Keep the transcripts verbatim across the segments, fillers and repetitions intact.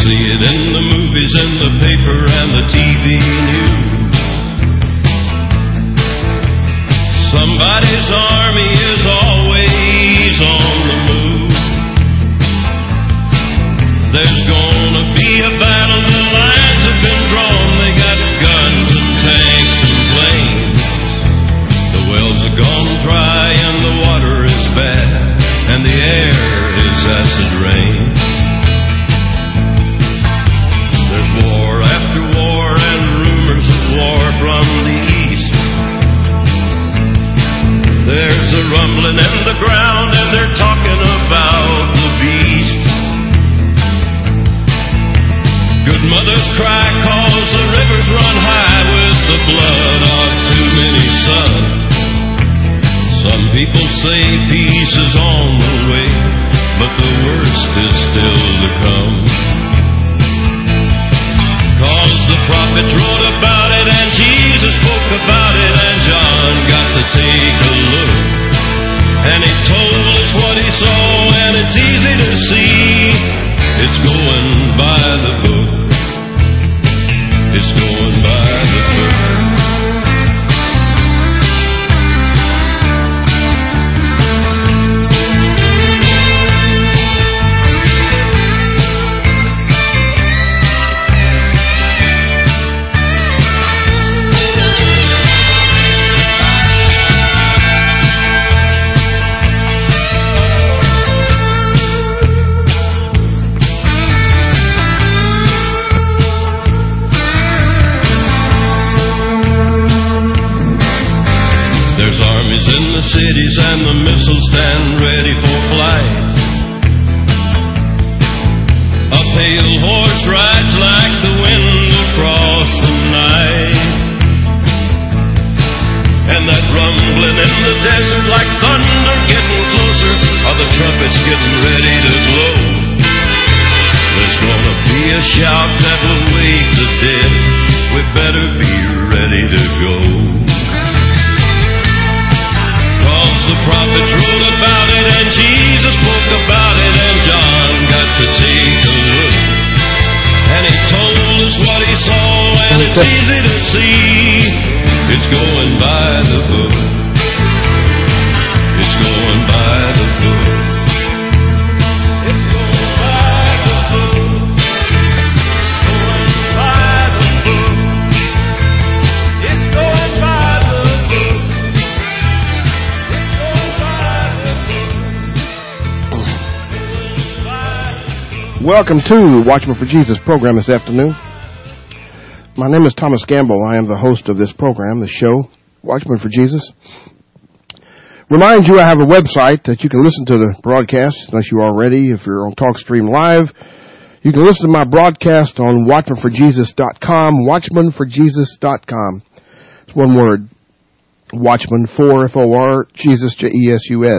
see it in the movies, in the paper, and the T V news. Somebody's army is always on the move. There's gonna be a battle, the lines have been drawn. They got guns and tanks and planes. The wells are gone dry and the water is bad, and the air is acid rain. There's war after war and rumors of war from the east. There's a rumbling in the ground and they're talking about the beast. Good mothers cry cause the rivers run high with the blood of too many sons. Some people say peace is on the way, but the worst is still to come. Cause the prophets wrote about it and Jesus spoke about it, and John got to take a look. And he told us what he saw, and it's easy to see. It's going by the book. It's going by the book. Cities and the missiles stand ready for flight. A pale horse rides like the wind across the night. And that rumbling in the desert like thunder getting closer, are the trumpets getting ready to blow. There's gonna be a shout that will wake the dead. We better be ready to go. The prophets wrote about it and Jesus spoke about it, and John got to take a look. And he told us what he saw, and it's easy to see. It's going by the book. It's going by the book. It's going by the book. Going by the book. It's going by the book. Welcome to Watchman for Jesus program this afternoon. My name is Thomas Gamble. I am the host of this program, the show, Watchman for Jesus. Remind you I have a website that you can listen to the broadcast, unless you are already. If you're on TalkStream Live, you can listen to my broadcast on watchman for jesus dot com, watchman for jesus dot com. It's one word, Watchman for, F O R, Jesus, J E S U S,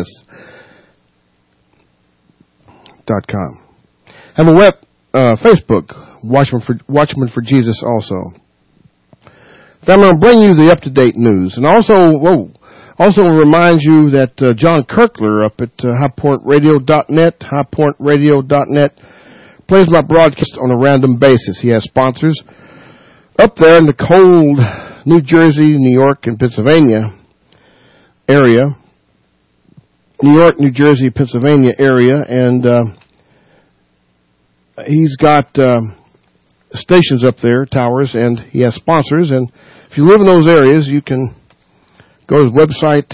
dot com. I have a web, uh, Facebook, Watchman for, Watchman for Jesus also. I'm going to bring you the up-to-date news. And also, whoa, also remind you that uh, John Kirkler up at uh, high point radio dot net, high point radio dot net, plays my broadcast on a random basis. He has sponsors up there in the cold New Jersey, New York, and Pennsylvania area. New York, New Jersey, Pennsylvania area, and uh, he's got uh, stations up there, towers, and he has sponsors. And if you live in those areas, you can go to his website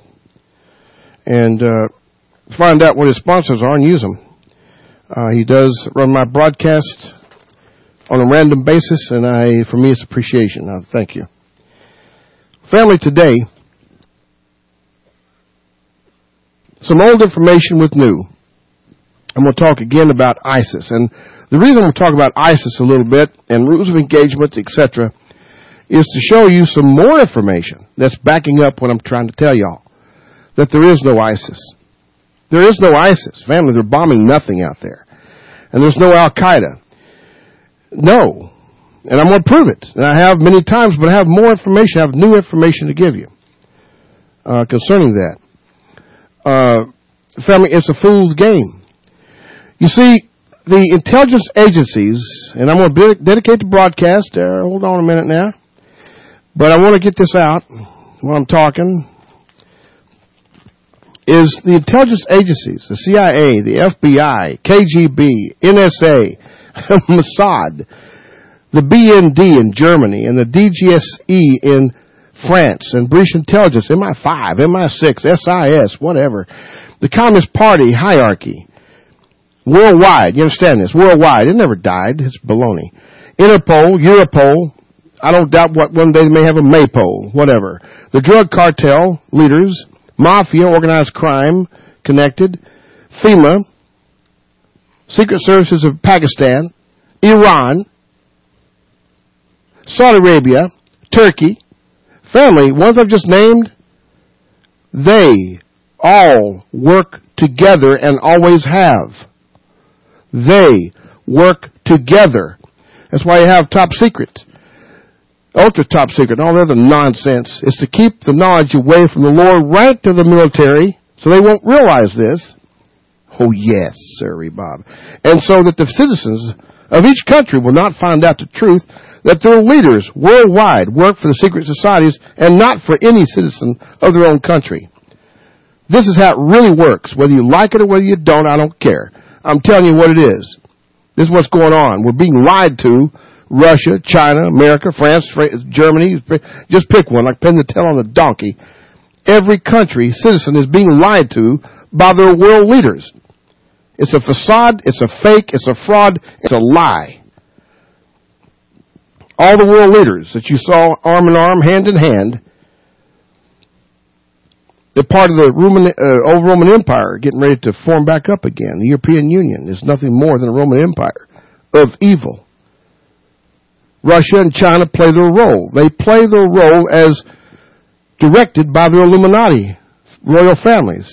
and uh, find out what his sponsors are and use them. Uh, he does run my broadcast on a random basis, and I, for me, it's appreciation. Uh, thank you. Family, today, some old information with new. I'm going to talk again about ISIS. And the reason I'm going to talk about ISIS a little bit and rules of engagement, et cetera, is to show you some more information that's backing up what I'm trying to tell y'all, that there is no ISIS. There is no ISIS. Family, they're bombing nothing out there. And there's no Al-Qaeda. No. And I'm going to prove it. And I have many times, but I have more information. I have new information to give you uh, concerning that. Uh, family, it's a fool's game. You see, the intelligence agencies, and I'm going to dedicate the broadcast there. Hold on a minute now. But I want to get this out while I'm talking. Is the intelligence agencies, the C I A, the F B I, K G B, N S A, Mossad, the B N D in Germany, and the D G S E in France, and British intelligence, M I five, M I six, S I S, whatever. The Communist Party hierarchy. Worldwide, you understand this? Worldwide. It never died. It's baloney. Interpol, Europol. I don't doubt what one day they may have a Maypol, whatever. The drug cartel leaders, mafia, organized crime connected, FEMA, Secret Services of Pakistan, Iran, Saudi Arabia, Turkey, family, ones I've just named, they all work together and always have. They work together. That's why you have top secret, ultra top secret, and all the other nonsense. Is to keep the knowledge away from the lower rank of the military so they won't realize this. Oh, yes, sirree, Bob. And so that the citizens of each country will not find out the truth that their leaders worldwide work for the secret societies and not for any citizen of their own country. This is how it really works. Whether you like it or whether you don't, I don't care. I'm telling you what it is. This is what's going on. We're being lied to. Russia, China, America, France, Germany. Just pick one, like pin the tail on a donkey. Every country, citizen, is being lied to by their world leaders. It's a facade, it's a fake, it's a fraud, it's a lie. All the world leaders that you saw arm in arm, hand in hand, they're part of the Roman, uh, old Roman Empire getting ready to form back up again. The European Union is nothing more than a Roman Empire of evil. Russia and China play their role. They play their role as directed by their Illuminati royal families.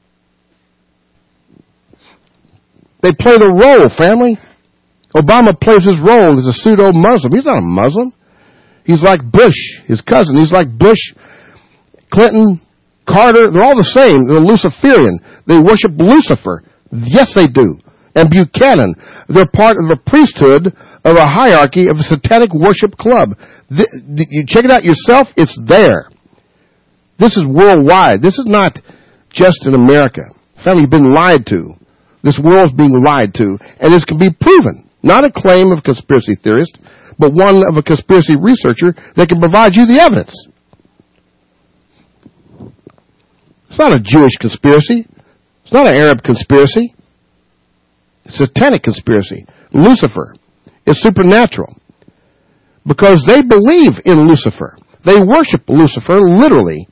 They play their role, family. Obama plays his role as a pseudo-Muslim. He's not a Muslim. He's like Bush, his cousin. He's like Bush, Clinton, Carter. They're all the same. They're Luciferian. They worship Lucifer. Yes, they do. And Buchanan. They're part of the priesthood of a hierarchy of a satanic worship club. The, the, you check it out yourself. It's there. This is worldwide. This is not just in America. Family, you've been lied to. This world's being lied to. And this can be proven. Not a claim of a conspiracy theorist, but one of a conspiracy researcher that can provide you the evidence. It's not a Jewish conspiracy. It's not an Arab conspiracy. It's a satanic conspiracy. Lucifer is supernatural because they believe in Lucifer. They worship Lucifer literally.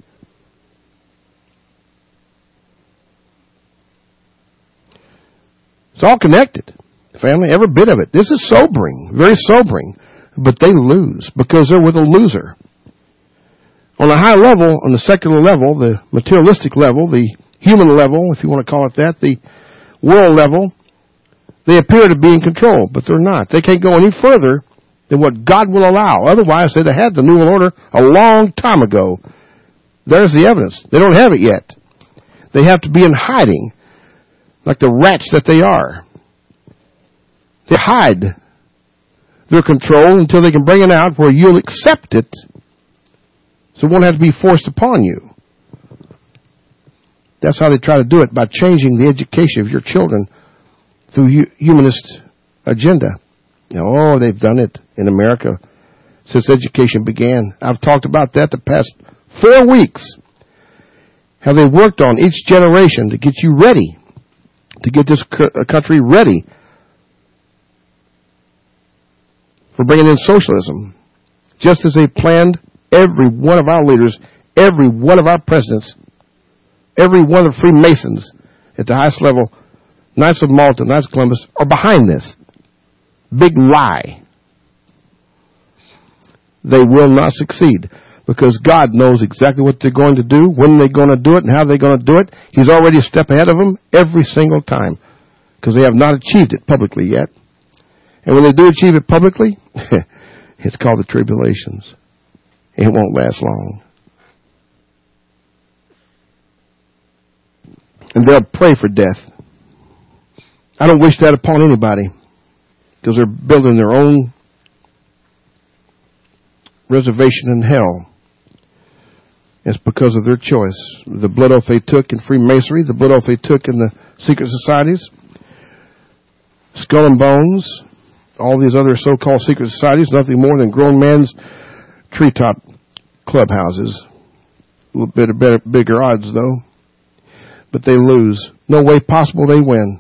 It's all connected. Family, every bit of it. This is sobering, very sobering. But they lose because they're with a loser. On a high level, on the secular level, the materialistic level, the human level, if you want to call it that, the world level, they appear to be in control, but they're not. They can't go any further than what God will allow. Otherwise, they'd have had the New World Order a long time ago. There's the evidence. They don't have it yet. They have to be in hiding, like the rats that they are. They hide their control until they can bring it out where you'll accept it, so it won't have to be forced upon you. That's how they try to do it, by changing the education of your children through humanist agenda. Oh, they've done it in America since education began. I've talked about that the past four weeks. How they worked on each generation to get you ready, to get this country ready for bringing in socialism, just as they planned every one of our leaders, every one of our presidents, every one of the Freemasons at the highest level, Knights of Malta, Knights of Columbus, are behind this big lie. They will not succeed because God knows exactly what they're going to do, when they're going to do it, and how they're going to do it. He's already a step ahead of them every single time because they have not achieved it publicly yet. And when they do achieve it publicly, it's called the tribulations. It won't last long. And they'll pray for death. I don't wish that upon anybody, because they're building their own reservation in hell. It's because of their choice. The blood oath they took in Freemasonry, the blood oath they took in the secret societies, Skull and Bones, all these other so-called secret societies, nothing more than grown men's treetop clubhouses. A little bit of better, bigger odds, though. But they lose. No way possible they win.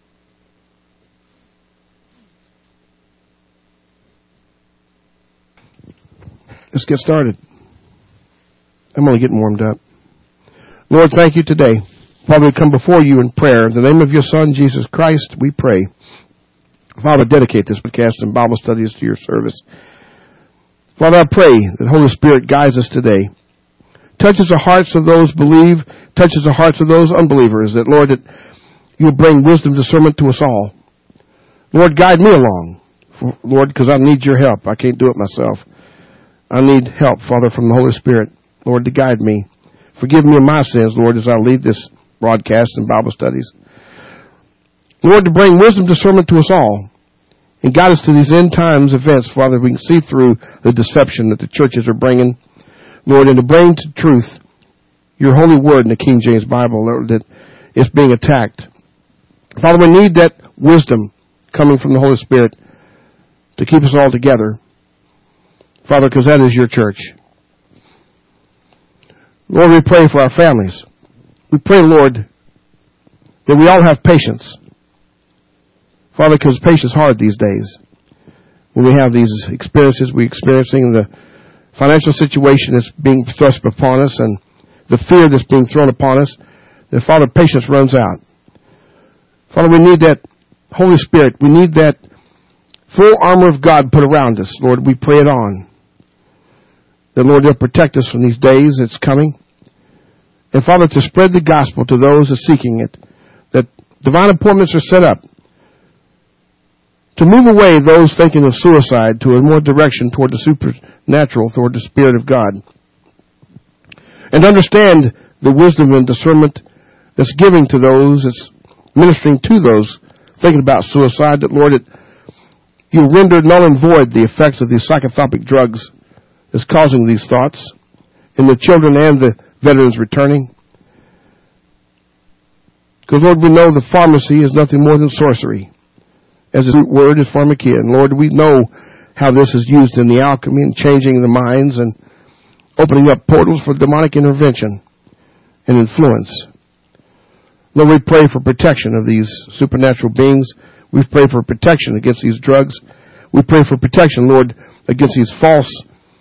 Let's get started. I'm only getting warmed up. Lord, thank you today. Father, we come before you in prayer. In the name of your Son, Jesus Christ, we pray. Father, dedicate this podcast and Bible studies to your service. Father, I pray that the Holy Spirit guides us today. Touches the hearts of those who believe, touches the hearts of those unbelievers, that, Lord, that you'll bring wisdom, discernment to us all. Lord, guide me along, Lord, because I need your help. I can't do it myself. I need help, Father, from the Holy Spirit, Lord, to guide me. Forgive me of my sins, Lord, as I lead this broadcast and Bible studies. Lord, to bring wisdom, discernment to us all, and guide us to these end times events, Father, we can see through the deception that the churches are bringing, Lord, and to bring to truth your holy word in the King James Bible, Lord, that is being attacked. Father, we need that wisdom coming from the Holy Spirit to keep us all together, Father, because that is your church. Lord, we pray for our families. We pray, Lord, that we all have patience. Father, because patience is hard these days. When we have these experiences we're experiencing, the financial situation that's being thrust upon us and the fear that's being thrown upon us, that, Father, patience runs out. Father, we need that Holy Spirit. We need that full armor of God put around us. Lord, we pray it on. That, Lord, you'll protect us from these days that's coming. And, Father, to spread the gospel to those who are seeking it, that divine appointments are set up to move away those thinking of suicide to a more direction toward the supernatural, toward the Spirit of God. And understand the wisdom and discernment that's giving to those, that's ministering to those thinking about suicide, that, Lord, that you render null and void the effects of these psychotropic drugs that's causing these thoughts in the children and the veterans returning. Because, Lord, we know the pharmacy is nothing more than sorcery, as the root word is pharmakia. And, Lord, we know how this is used in the alchemy and changing the minds and opening up portals for demonic intervention and influence. Lord, we pray for protection of these supernatural beings. We pray for protection against these drugs. We pray for protection, Lord, against these false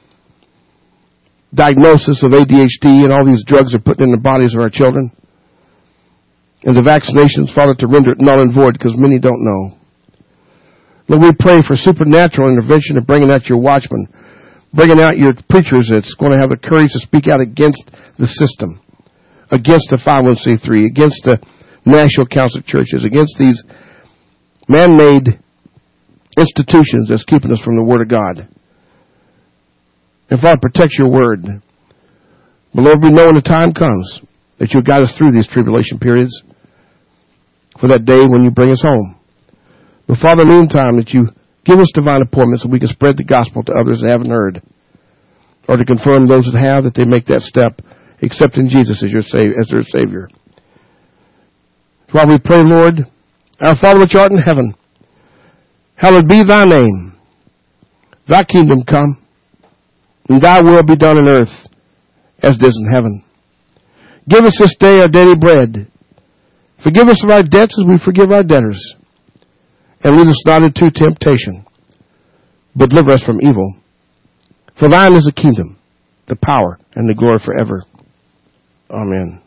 diagnosis of A D H D and all these drugs are put in the bodies of our children. And the vaccinations, Father, to render it null and void because many don't know. Lord, we pray for supernatural intervention and bringing out your watchmen, bringing out your preachers that's going to have the courage to speak out against the system, against the five oh one c three, against the National Council of Churches, against these man-made institutions that's keeping us from the Word of God. And Father, protect your word. But Lord, we know when the time comes that you'll guide us through these tribulation periods for that day when you bring us home. But Father, in the meantime, that you give us divine appointments so we can spread the gospel to others that haven't heard, or to confirm those that have, that they make that step, accepting Jesus as your Savior, as their Savior. That's why we pray, Lord, our Father which art in heaven, hallowed be thy name. Thy kingdom come, and thy will be done on earth as it is in heaven. Give us this day our daily bread. Forgive us of our debts as we forgive our debtors. And lead us not into temptation, but deliver us from evil. For thine is the kingdom, the power, and the glory forever. Amen.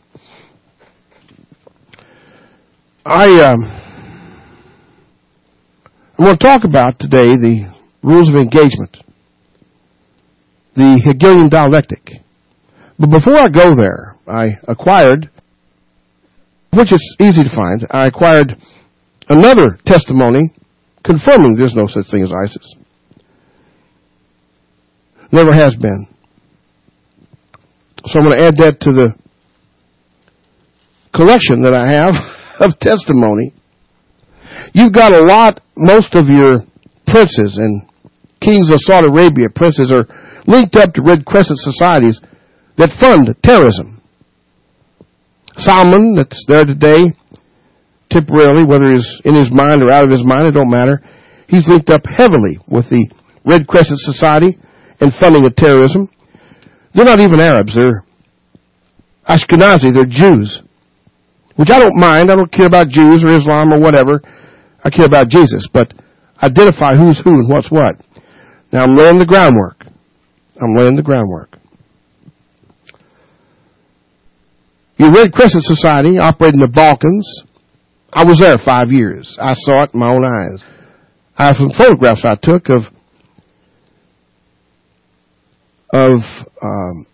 I, um, I'm going to talk about today the rules of engagement, the Hegelian dialectic. But before I go there, I acquired, which is easy to find, I acquired another testimony confirming there's no such thing as ISIS. Never has been. So I'm going to add that to the collection that I have of testimony. You've got a lot, most of your princes and kings of Saudi Arabia, princes, are linked up to Red Crescent societies that fund terrorism. Salman, that's there today, temporarily, whether he's in his mind or out of his mind, it don't matter. He's linked up heavily with the Red Crescent Society and funding of terrorism. They're not even Arabs. They're Ashkenazi. They're Jews. Which I don't mind. I don't care about Jews or Islam or whatever. I care about Jesus. But identify who's who and what's what. Now I'm laying the groundwork. I'm laying the groundwork. Your Red Crescent Society operated in the Balkans. I was there five years. I saw it in my own eyes. I have some photographs I took of of um,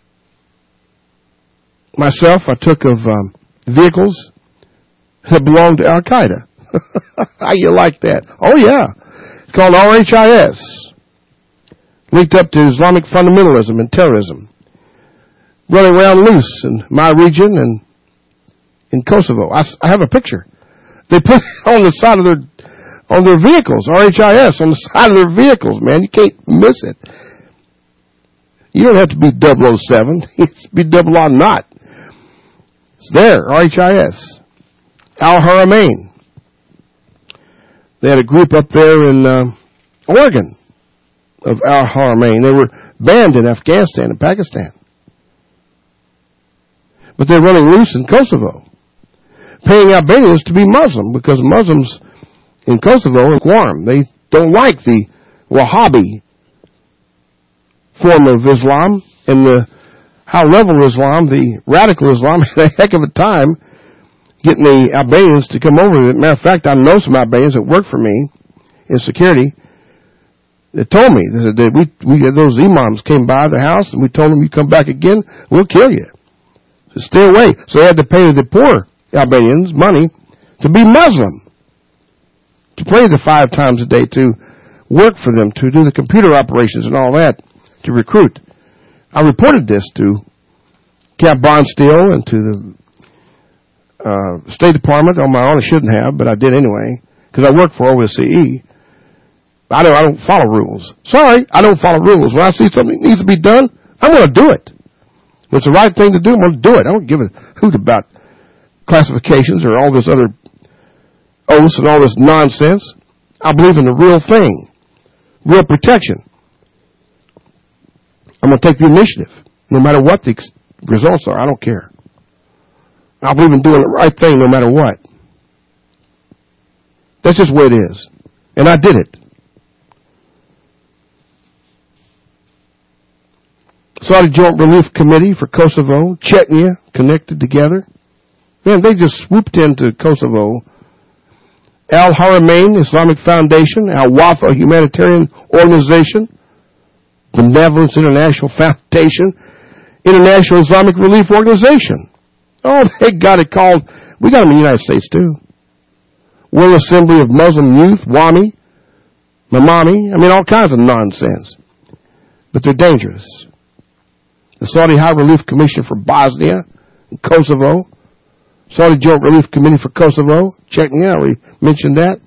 myself. I took of um, vehicles that belonged to Al Qaeda. How you like that? Oh yeah, it's called R H I S, linked up to Islamic fundamentalism and terrorism, running around loose in my region and in Kosovo. I, I have a picture. They put it on the side of their on their vehicles, R H I S on the side of their vehicles. Man, you can't miss it. You don't have to be double oh seven. It's be double O not. It's there, R H I S. Al Haramain. They had a group up there in uh, Oregon of Al Haramain. They were banned in Afghanistan and Pakistan. But they're running loose in Kosovo, paying Albanians to be Muslim, because Muslims in Kosovo are Quorum. They don't like the Wahhabi form of Islam, and the high-level Islam, the radical Islam, had a heck of a time getting the Albanians to come over. As a matter of fact, I know some Albanians that work for me in security that told me that we, we those imams came by the house and we told them, you come back again, we'll kill you. So stay away. So they had to pay the poor Albanians money to be Muslim, to pray the five times a day, to work for them, to do the computer operations and all that, to recruit. I reported this to Cap Bonsteel and to the uh, State Department on my own. I shouldn't have, but I did anyway, because I work for O S C E. I don't, I don't follow rules. Sorry, I don't follow rules. When I see something that needs to be done, I'm going to do it. When it's the right thing to do, I'm going to do it. I don't give a hoot about classifications or all this other oaths and all this nonsense. I believe in the real thing, real protection. I'm going to take the initiative, no matter what the ex- results are. I don't care. I believe in doing the right thing no matter what. That's just the way it is. And I did it. Saudi Joint Relief Committee for Kosovo, Chechnya, connected together. Man, they just swooped into Kosovo. Al Haramain Islamic Foundation, Al Wafa Humanitarian Organization, Benevolence International Foundation, International Islamic Relief Organization. Oh, they got it called, we got them in the United States too. World Assembly of Muslim Youth, WAMI, Mamami, I mean all kinds of nonsense. But they're dangerous. The Saudi High Relief Commission for Bosnia and Kosovo, Saudi Joint Relief Committee for Kosovo, Chechnya, I already mentioned that.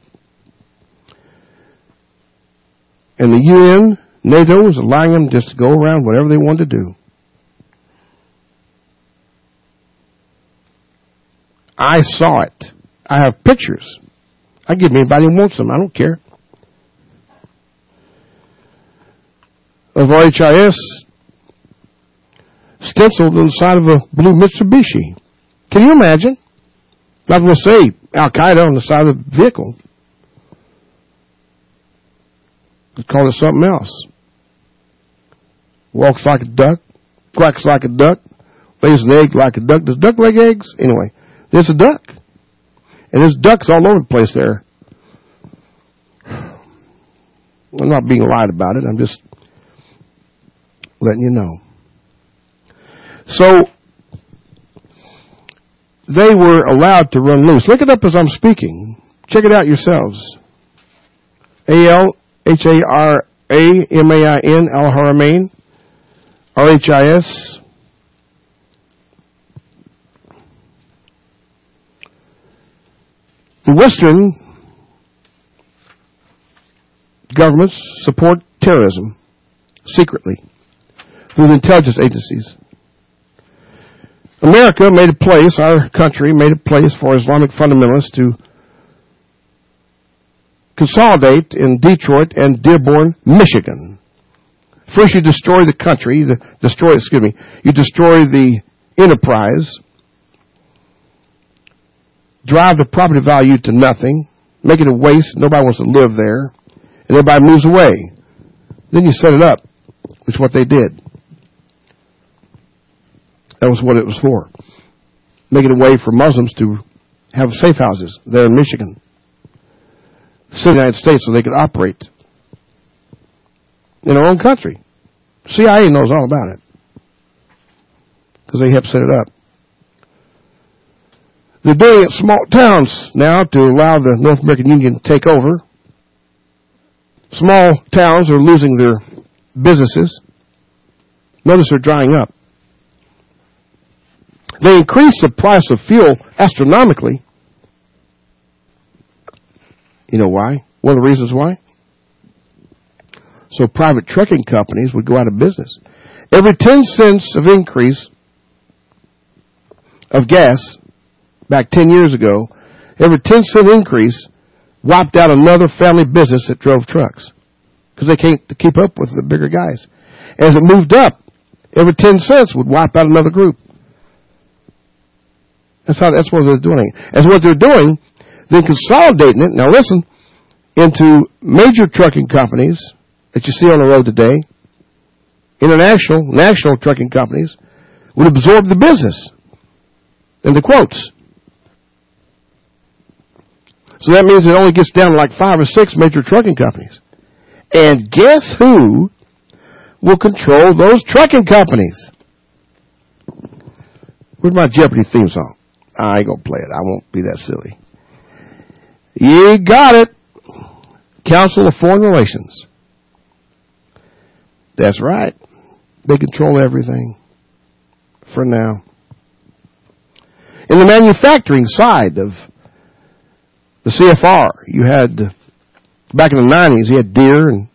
And the U N, NATO is allowing them just to go around whatever they want to do. I saw it. I have pictures. I give anybody who wants them. I don't care. Of R H I S stenciled on the side of a blue Mitsubishi. Can you imagine? Not going to say Al-Qaeda on the side of the vehicle. Let's call it something else. Walks like a duck, quacks like a duck, lays an egg like a duck. Does duck lay eggs? Anyway, there's a duck. And there's ducks all over the place there. I'm not being lied about it. I'm just letting you know. So, they were allowed to run loose. Look it up as I'm speaking. Check it out yourselves. A L H A R A M A I N, Al Haramain, R H I S. The Western governments support terrorism secretly through the intelligence agencies. America made a place, our country made a place for Islamic fundamentalists to consolidate in Detroit and Dearborn, Michigan. First you destroy the country, you destroy, excuse me, you destroy the enterprise, drive the property value to nothing, make it a waste, nobody wants to live there, and everybody moves away. Then you set it up, which is what they did. That was what it was for. Make it a way for Muslims to have safe houses there in Michigan, the city of the United States, so they could operate in their own country. C I A knows all about it because they helped set it up. They're doing it in small towns now to allow the North American Union to take over. Small towns are losing their businesses. Notice they're drying up. They increase the price of fuel astronomically. You know why? One of the reasons why? So private trucking companies would go out of business. Every ten cents of increase of gas back ten years ago, every ten cent increase wiped out another family business that drove trucks because they can't keep up with the bigger guys. As it moved up, every ten cents would wipe out another group. That's how, that's what they're doing. As what they're doing, they're consolidating it, now listen, into major trucking companies that you see on the road today. International, national trucking companies would absorb the business and the quotes. So that means it only gets down to like five or six major trucking companies. And guess who will control those trucking companies? Where's my Jeopardy theme song? I ain't gonna play it. I won't be that silly. You got it. Council of Foreign Relations. That's right. They control everything. For now. In the manufacturing side of the C F R, you had, back in the nineties, you had Deere and,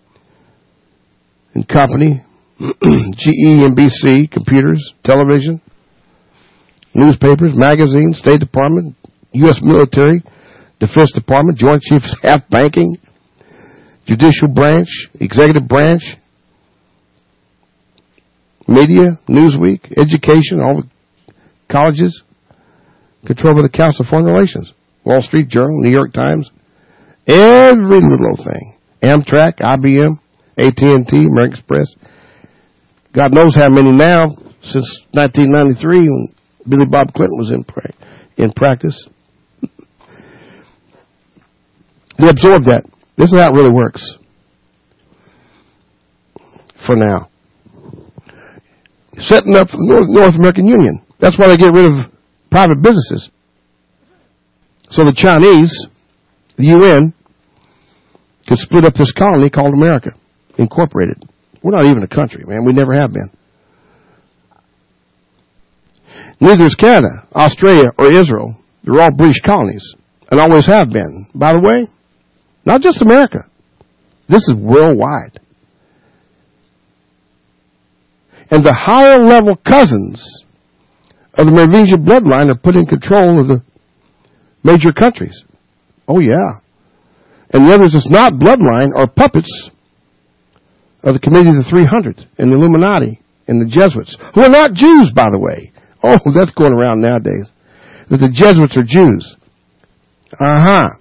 and Company, G E, N B C, computers, television, newspapers, magazines, State Department, U S military, Defense Department, Joint Chiefs of Staff, banking, judicial branch, executive branch, media, Newsweek, education, all the colleges, controlled by the Council of Foreign Relations, Wall Street Journal, New York Times, every little thing. Amtrak, I B M, A T and T, American Express. God knows how many now since nineteen ninety-three when Billy Bob Clinton was in pra- in practice. They absorb that. This is how it really works. For now. Setting up for the North, North American Union. That's why they get rid of private businesses. So the Chinese, the U N, could split up this colony called America, incorporated. We're not even a country, man. We never have been. Neither is Canada, Australia, or Israel. They're all British colonies, and always have been. By the way, not just America. This is worldwide. And the higher level cousins of the Merovingian bloodline are put in control of the major countries. Oh, yeah. And the others that's not bloodline are puppets of the Committee of the three hundred and the Illuminati and the Jesuits, who are not Jews, by the way. Oh, that's going around nowadays. That the Jesuits are Jews. Uh-huh.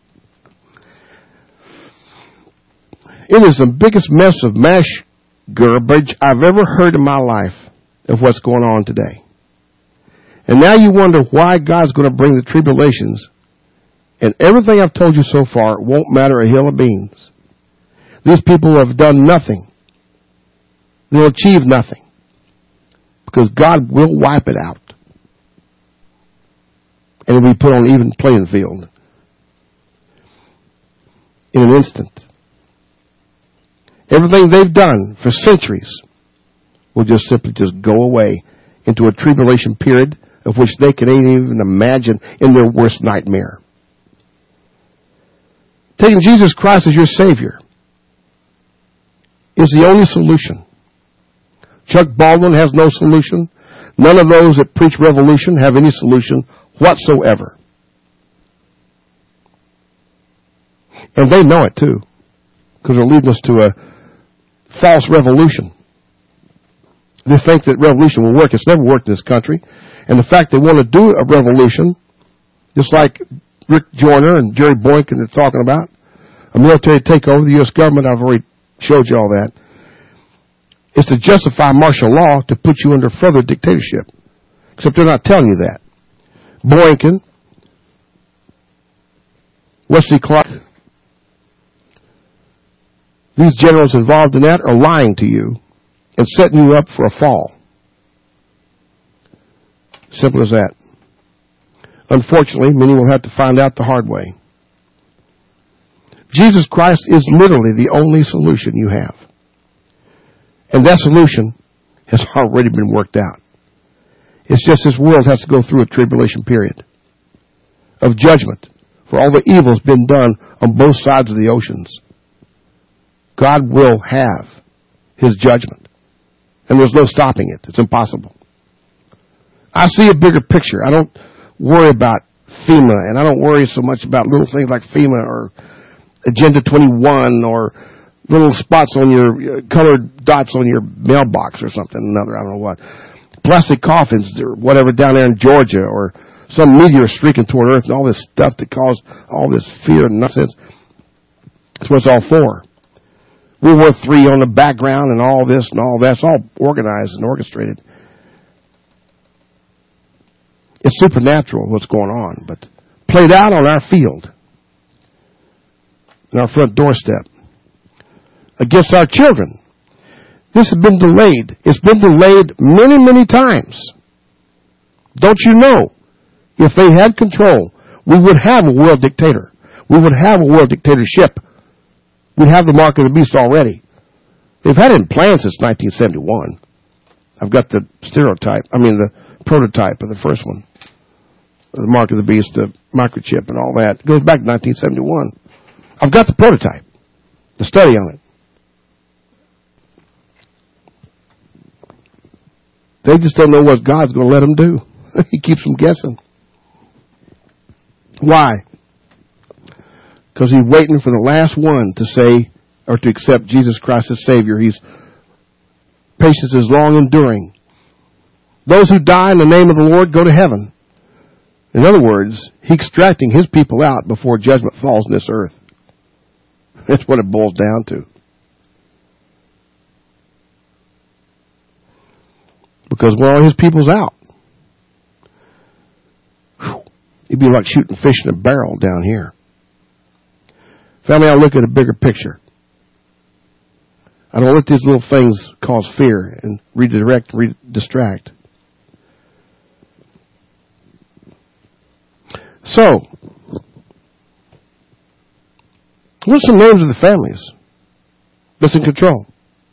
It is the biggest mess of mash garbage I've ever heard in my life of what's going on today. And now you wonder why God's going to bring the tribulations. And everything I've told you so far won't matter a hill of beans. These people have done nothing. They'll achieve nothing. Because God will wipe it out. And it'll be put on an even playing field. In an instant. Everything they've done for centuries will just simply just go away into a tribulation period of which they can even imagine in their worst nightmare. Taking Jesus Christ as your Savior is the only solution. Chuck Baldwin has no solution. None of those that preach revolution have any solution whatsoever. And they know it too, because they're leading us to a false revolution. They think that revolution will work. It's never worked in this country. And the fact they want to do a revolution, just like Rick Joyner and Jerry Boykin are talking about, a military takeover of the U S government, I've already showed you all that, is to justify martial law to put you under further dictatorship. Except they're not telling you that. Boykin, Wesley Clark, these generals involved in that are lying to you and setting you up for a fall. Simple as that. Unfortunately, many will have to find out the hard way. Jesus Christ is literally the only solution you have. And that solution has already been worked out. It's just this world has to go through a tribulation period of judgment for all the evil that's been done on both sides of the oceans. God will have His judgment. And there's no stopping it. It's impossible. I see a bigger picture. I don't worry about FEMA, and I don't worry so much about little things like FEMA or Agenda twenty-one or little spots on your, uh, colored dots on your mailbox or something, another, I don't know what. Plastic coffins or whatever down there in Georgia, or some meteor streaking toward Earth, and all this stuff that caused all this fear and nonsense. That's what it's all for. World War Three on the background and all this and all that. It's all organized and orchestrated. It's supernatural what's going on, but played out on our field, in our front doorstep, against our children. This has been delayed. It's been delayed many, many times. Don't you know? If they had control, we would have a world dictator. We would have a world dictatorship. We'd have the mark of the beast already. They've had it in plan since nineteen seventy-one. I've got the stereotype, I mean the prototype of the first one. The mark of the beast, the microchip and all that. It goes back to nineteen seventy-one. I've got the prototype, the study on it. They just don't know what God's going to let them do. He keeps them guessing. Why? Because He's waiting for the last one to say or to accept Jesus Christ as Savior. He's patience is long enduring. Those who die in the name of the Lord go to heaven. In other words, He's extracting His people out before judgment falls on this earth. That's what it boils down to. Because when all His people's out, whew, it'd be like shooting fish in a barrel down here. Family, I look at a bigger picture. I don't let these little things cause fear and redirect, redistract. So, what are some names of the families that's in control?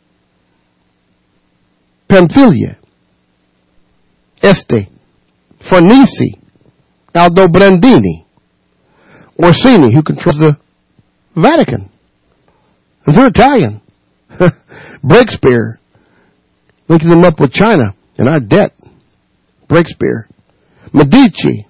Pamphylia, Este, Farnese, Aldobrandini, Orsini, who controls the Vatican. And they're Italian. Breakspear, linking them up with China and our debt. Breakspear. Medici,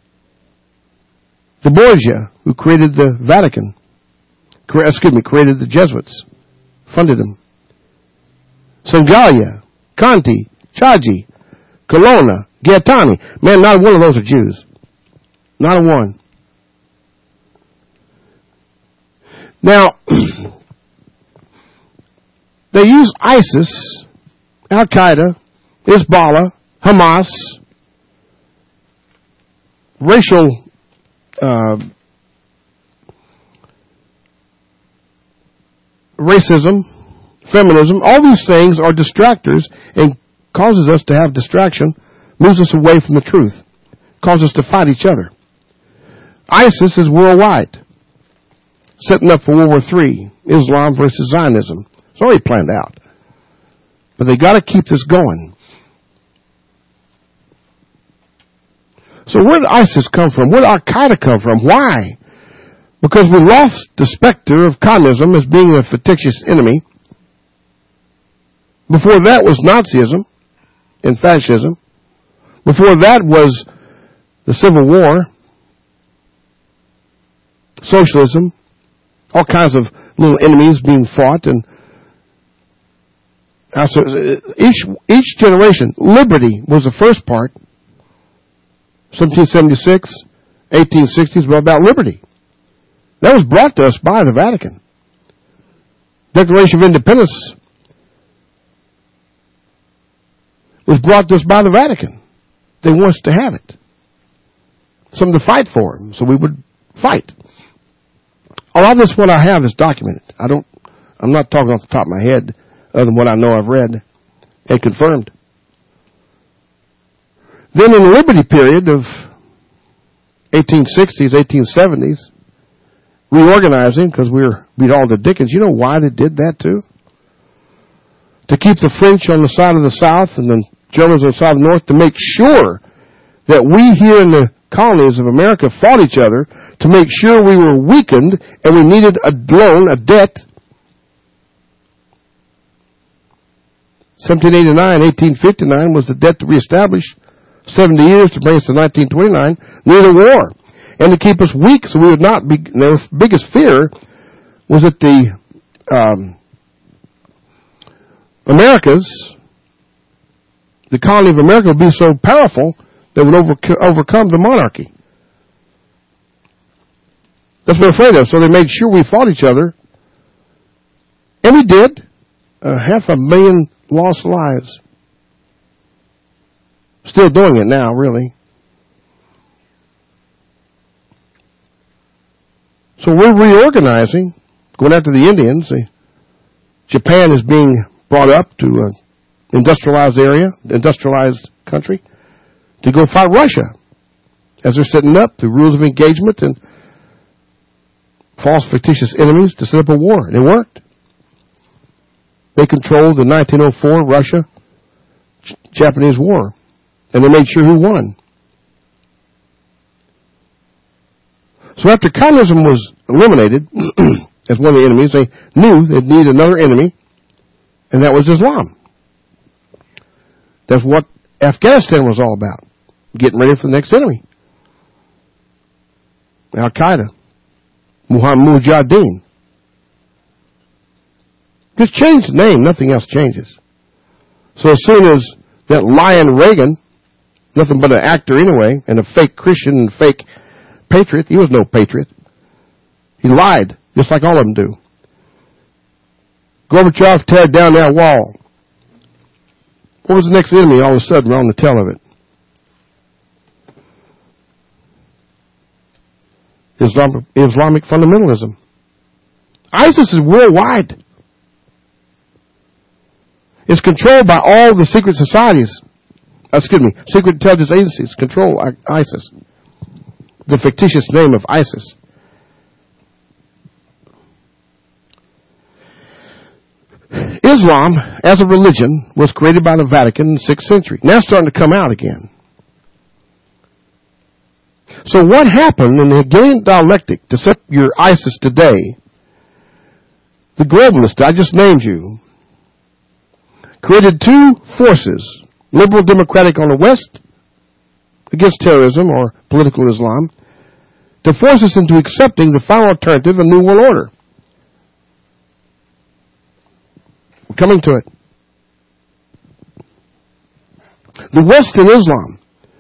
the Borgia, who created the Vatican. Excuse me, created the Jesuits. Funded them. Sangalia, Conti, Chagi, Colonna, Gaetani. Man, not one of those are Jews. Not a one. Now, they use ISIS, Al-Qaeda, Hezbollah, Hamas, racial uh, racism, feminism. All these things are distractors and causes us to have distraction, moves us away from the truth, causes us to fight each other. ISIS is worldwide. Setting up for World War Three, Islam versus Zionism. It's already planned out. But they got to keep this going. So where did ISIS come from? Where did Al-Qaeda come from? Why? Because we lost the specter of communism as being a fictitious enemy. Before that was Nazism and fascism. Before that was the Civil War, socialism, all kinds of little enemies being fought. And each, each generation, liberty was the first part. seventeen seventy-six, eighteen sixties were about liberty. That was brought to us by the Vatican. Declaration of Independence was brought to us by the Vatican. They want us to have it. Something to fight for them, so we would fight. A lot of this, what I have, is documented. I don't, I'm not talking off the top of my head, other than what I know I've read and confirmed. Then in the Liberty period of eighteen sixties, eighteen seventies, reorganizing, because we were beat all to Dickens. You know why they did that too? To keep the French on the side of the South and the Germans on the side of the North, to make sure that we here in the colonies of America fought each other, to make sure we were weakened and we needed a loan, a debt. seventeen eighty-nine, eighteen fifty-nine was the debt to reestablish. seventy years to bring us to nineteen twenty-nine, needed a war. And to keep us weak so we would not be, their biggest fear was that the um, Americas, the colony of America would be so powerful that would over, overcome the monarchy. That's what they're afraid of. So they made sure we fought each other. And we did. Uh, half a million lost lives. Still doing it now, really. So we're reorganizing, going after the Indians. Japan is being brought up to an industrialized area, industrialized country, to go fight Russia. As they're setting up the rules of engagement and false fictitious enemies to set up a war. And it worked. They controlled the nineteen oh four Russia-Japanese War. And they made sure who won. So after communism was eliminated as one of the enemies, they knew they'd need another enemy, and that was Islam. That's what Afghanistan was all about, getting ready for the next enemy. Al-Qaeda, Muhammad Mujahideen. Just change the name, nothing else changes. So as soon as that lion Reagan, nothing but an actor anyway, and a fake Christian and fake patriot. He was no patriot. He lied, just like all of them do. Gorbachev teared down that wall. What was the next enemy all of a sudden? We're on the tail of it. Islamic, Islamic fundamentalism. ISIS is worldwide. It's controlled by all the secret societies. Excuse me, secret intelligence agencies control ISIS. The fictitious name of ISIS. Islam, as a religion, was created by the Vatican in the sixth century. Now it's starting to come out again. So what happened in the Hegelian dialectic to set your ISIS today? The globalists, I just named you, created two forces. Liberal democratic on the West against terrorism or political Islam, to force us into accepting the final alternative, a new world order. We're coming to it. The West and Islam,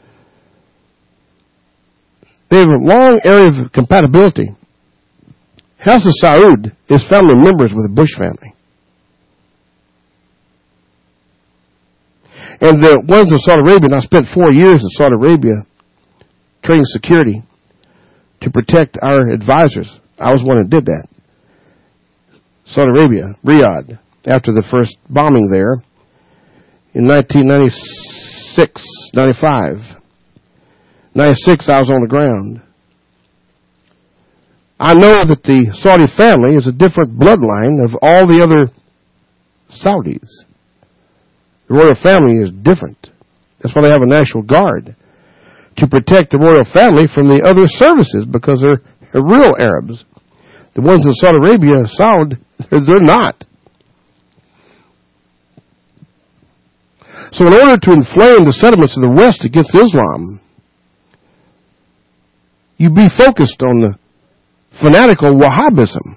they have a long area of compatibility. House of Saud is family members with the Bush family. And the ones in Saudi Arabia, and I spent four years in Saudi Arabia training security to protect our advisors. I was one who did that. Saudi Arabia, Riyadh, after the first bombing there in nineteen ninety-six, ninety-five. ninety-six, I was on the ground. I know that the Saudi family is a different bloodline of all the other Saudis. The royal family is different. That's why they have a National Guard, to protect the royal family from the other services, because they're, they're real Arabs. The ones in Saudi Arabia, Saud, they're, they're not. So in order to inflame the sentiments of the West against Islam, you be focused on the fanatical Wahhabism,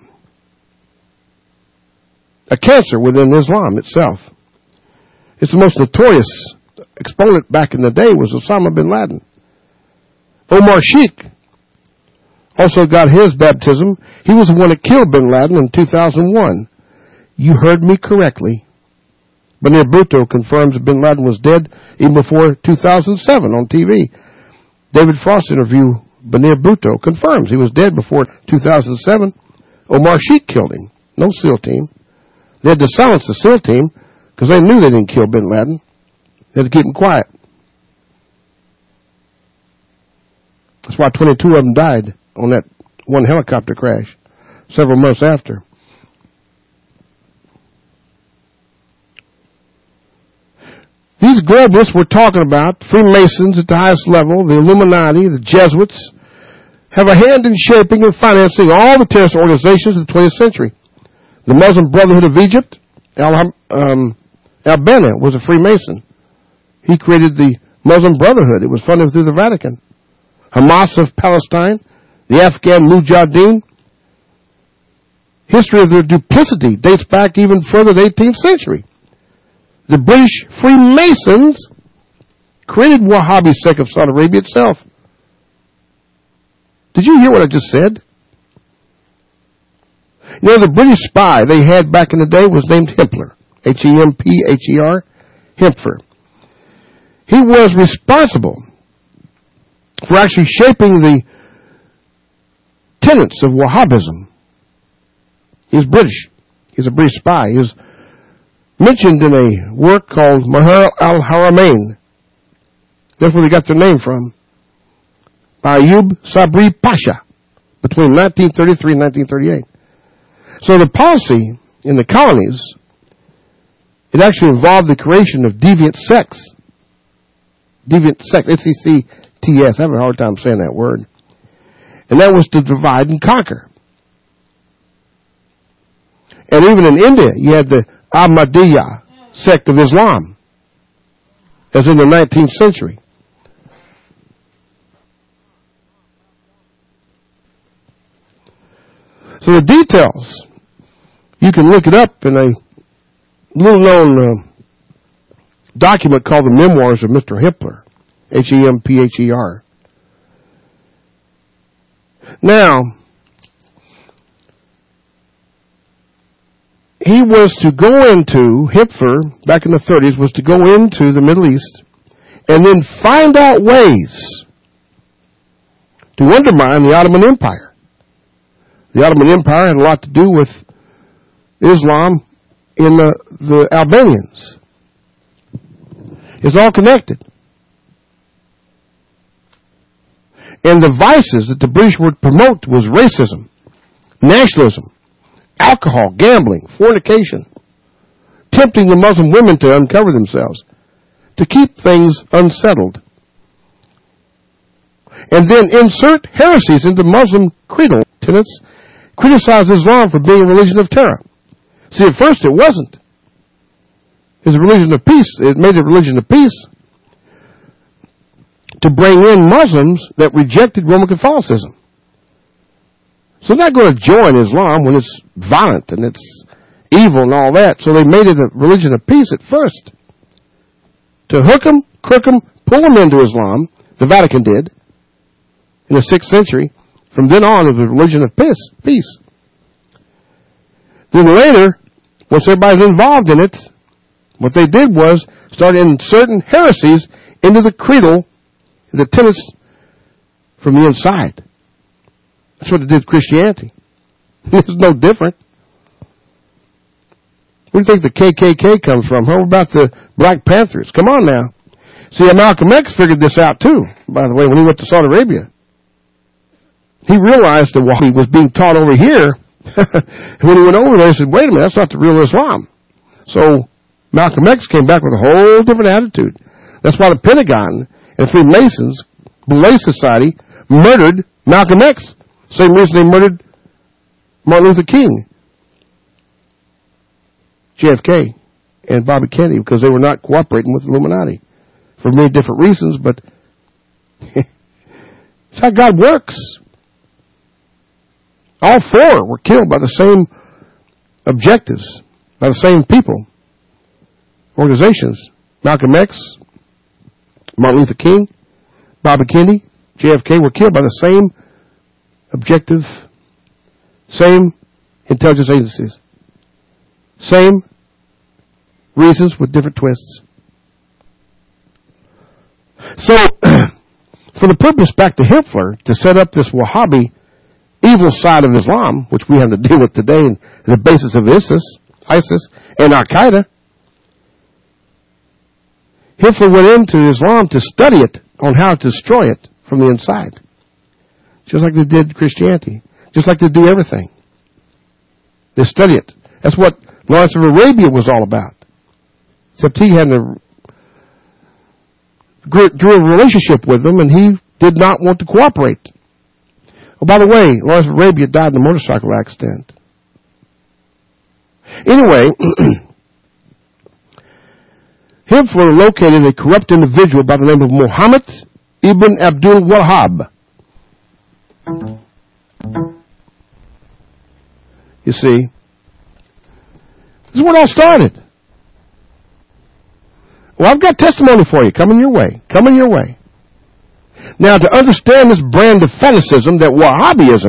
a cancer within Islam itself. It's the most notorious exponent back in the day was Osama bin Laden. Omar Sheikh also got his baptism. He was the one that killed bin Laden in two thousand one. You heard me correctly. Banir Bhutto confirms bin Laden was dead even before two thousand seven on T V. David Frost interview Banir Bhutto confirms he was dead before two thousand seven. Omar Sheikh killed him. No SEAL team. They had to silence the SEAL team because they knew they didn't kill bin Laden. They had to keep him quiet. That's why twenty-two of them died on that one helicopter crash several months after. These globalists we're talking about, Freemasons at the highest level, the Illuminati, the Jesuits, have a hand in shaping and financing all the terrorist organizations of the twentieth century. The Muslim Brotherhood of Egypt, Al, um, Al-Banna was a Freemason. He created the Muslim Brotherhood. It was funded through the Vatican. Hamas of Palestine, the Afghan Mujahideen. History of their duplicity dates back even further to the eighteenth century. The British Freemasons created Wahhabi sect of Saudi Arabia itself. Did you hear what I just said? You know, the British spy they had back in the day was named Hempler. H E M P H E R. Hempler. He was responsible for actually shaping the tenets of Wahhabism. He's British. He's a British spy. He's mentioned in a work called Mahar al-Haramain. That's where they got their name from. By Ayub Sabri Pasha between nineteen thirty-three and nineteen thirty-eight. So the policy in the colonies, it actually involved the creation of deviant sects. Deviant sect, S E C T S. I have a hard time saying that word. And that was to divide and conquer. And even in India, you had the Ahmadiyya sect of Islam, as in the nineteenth century. So the details, you can look it up in a little-known uh, document called the Memoirs of Mister Hempler, H E M P H E R. Now, he was to go into, Hempler, back in the thirties, was to go into the Middle East and then find out ways to undermine the Ottoman Empire. The Ottoman Empire had a lot to do with Islam in the, the Albanians. It's all connected. And the vices that the British would promote was racism, nationalism, alcohol, gambling, fornication, tempting the Muslim women to uncover themselves, to keep things unsettled. And then insert heresies into Muslim creedal tenets, criticize Islam for being a religion of terror. See, at first it wasn't. It's a religion of peace. It made it a religion of peace to bring in Muslims that rejected Roman Catholicism. So they're not going to join Islam when it's violent and it's evil and all that. So they made it a religion of peace at first. To hook them, crook them, pull them into Islam, the Vatican did, in the sixth century. From then on, it was a religion of peace. peace. Then later, once everybody's involved in it, what they did was start inserting heresies into the creedal, the tenets from the inside. That's what it did with Christianity. It's no different. Where do you think the K K K comes from? How about the Black Panthers? Come on now. See, Malcolm X figured this out too, by the way, when he went to Saudi Arabia. He realized that what he was being taught over here, when he went over there, he said, wait a minute, that's not the real Islam. So Malcolm X came back with a whole different attitude. That's why the Pentagon and Freemasons, Belay Society, murdered Malcolm X. Same reason they murdered Martin Luther King, J F K. and Bobby Kennedy because they were not cooperating with the Illuminati for many different reasons, but it's how God works. All four were killed by the same objectives, by the same people, organizations. Malcolm X, Martin Luther King, Bobby Kennedy, J F K were killed by the same objective, same intelligence agencies, same reasons with different twists. So, for the purpose back to Hitler to set up this Wahhabi evil side of Islam, which we have to deal with today, and the basis of ISIS, ISIS and Al-Qaeda, Hitler went into Islam to study it on how to destroy it from the inside. Just like they did Christianity. Just like they do everything. They study it. That's what Lawrence of Arabia was all about. Except he had a, drew a relationship with them, and he did not want to cooperate. Oh, by the way, Lawrence of Arabia died in a motorcycle accident. Anyway, Hitler located a corrupt individual by the name of Muhammad ibn Abdul Wahhab. You see, this is where it all started. Well, I've got testimony for you coming your way, coming your way. Now, to understand this brand of fetishism that Wahhabism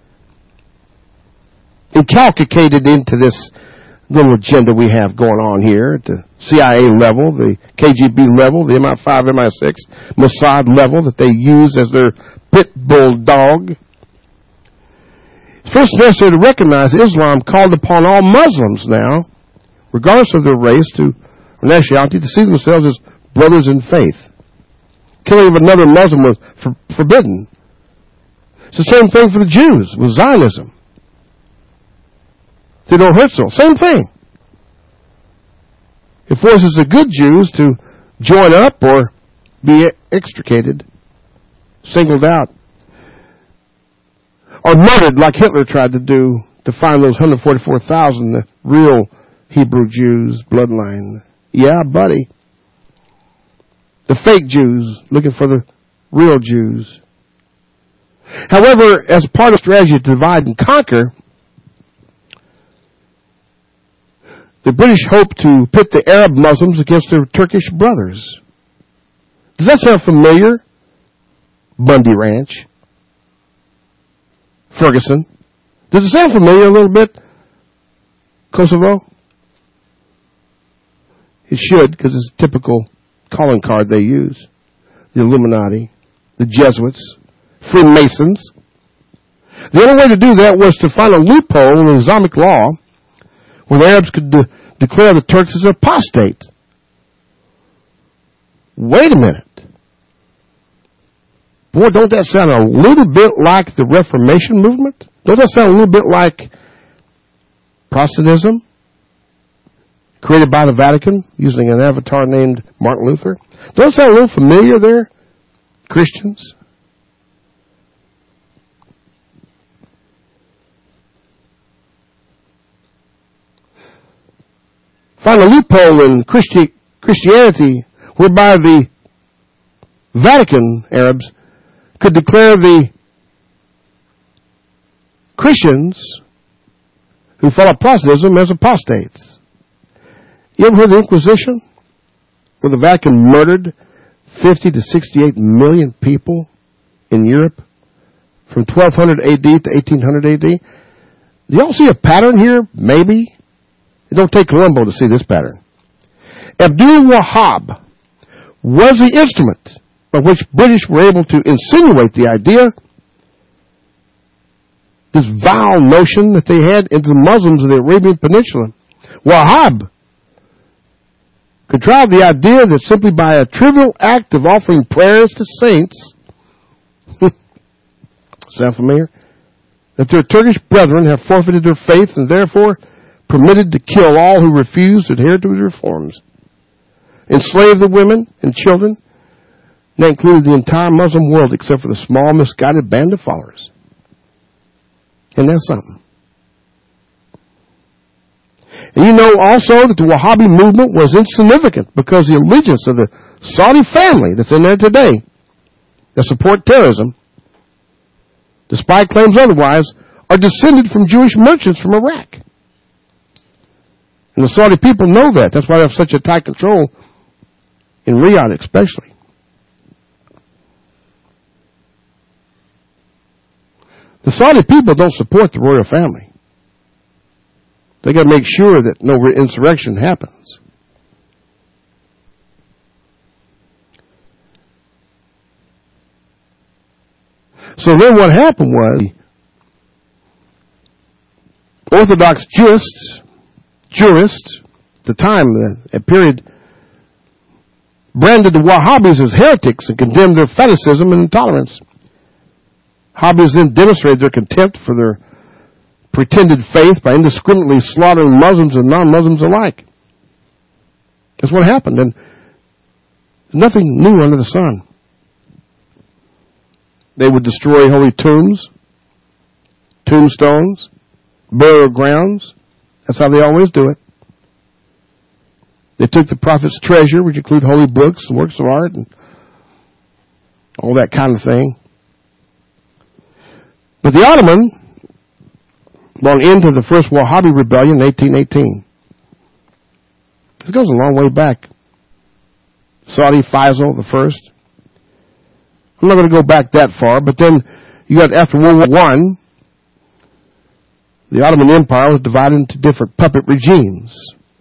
inculcated into this little agenda we have going on here at the C I A level, the K G B level, the M I five, M I six, Mossad level that they use as their pit bull dog. It's first necessary to recognize Islam called upon all Muslims now, regardless of their race to, or nationality, to see themselves as brothers in faith. Killing of another Muslim was for, forbidden. It's the same thing for the Jews with Zionism. Theodore Herzl, same thing. It forces the good Jews to join up or be extricated, singled out, or murdered like Hitler tried to do to find those one hundred forty-four thousand, the real Hebrew Jews bloodline. Yeah, buddy. The fake Jews looking for the real Jews. However, as part of strategy to divide and conquer, the British hoped to pit the Arab Muslims against their Turkish brothers. Does that sound familiar? Bundy Ranch. Ferguson. Does it sound familiar a little bit? Kosovo? It should, because it's a typical calling card they use. The Illuminati, the Jesuits, Freemasons. The only way to do that was to find a loophole in Islamic law where the Arabs could de- declare the Turks as apostate. Wait a minute. Boy, don't that sound a little bit like the Reformation movement? Don't that sound a little bit like Protestantism, created by the Vatican using an avatar named Martin Luther? Don't that sound a little familiar there, Christians? Find a loophole in Christi- Christianity whereby the Vatican Arabs could declare the Christians who follow Protestantism as apostates. You ever heard of the Inquisition? Where the Vatican murdered fifty to sixty-eight million people in Europe from twelve hundred A D to eighteen hundred A D. Do y'all see a pattern here? Maybe. It don't take Columbo to see this pattern. Abdul Wahhab was the instrument by which British were able to insinuate the idea, this vile notion that they had into the Muslims of the Arabian Peninsula. Wahhab contrived the idea that simply by a trivial act of offering prayers to saints, sound familiar? That their Turkish brethren have forfeited their faith and therefore permitted to kill all who refuse to adhere to his reforms. Enslave the women and children. And that included the entire Muslim world except for the small, misguided band of followers. And that's something. And you know also that the Wahhabi movement was insignificant because the allegiance of the Saudi family that's in there today that support terrorism, despite claims otherwise, are descended from Jewish merchants from Iraq. And the Saudi people know that. That's why they have such a tight control in Riyadh especially. The Saudi people don't support the royal family. They got to make sure that no insurrection happens. So then what happened was Orthodox jurists, jurists, at the time, a period, branded the Wahhabis as heretics and condemned their fanaticism and intolerance. Wahhabis then demonstrated their contempt for their pretended faith by indiscriminately slaughtering Muslims and non-Muslims alike. That's what happened, and nothing new under the sun. They would destroy holy tombs, tombstones, burial grounds. That's how they always do it. They took the prophet's treasure, which include holy books and works of art and all that kind of thing. But the Ottoman brought an end to the first Wahhabi rebellion in eighteen eighteen. This goes a long way back. Saudi Faisal the first. I'm not going to go back that far, but then you got after World War One, the Ottoman Empire was divided into different puppet regimes.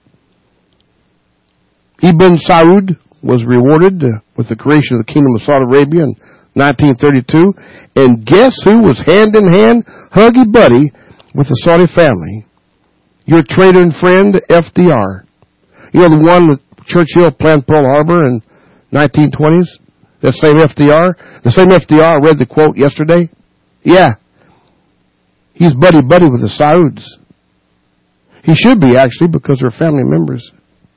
Ibn Saud was rewarded uh, with the creation of the Kingdom of Saudi Arabia in nineteen thirty-two, and guess who was hand in hand, huggy buddy with the Saudi family? Your traitor and friend, F D R. You know the one that Churchill planned Pearl Harbor in nineteen twenties? That same F D R? The same F D R, I read the quote yesterday. Yeah. He's buddy-buddy with the Sauds. He should be, actually, because they're family members.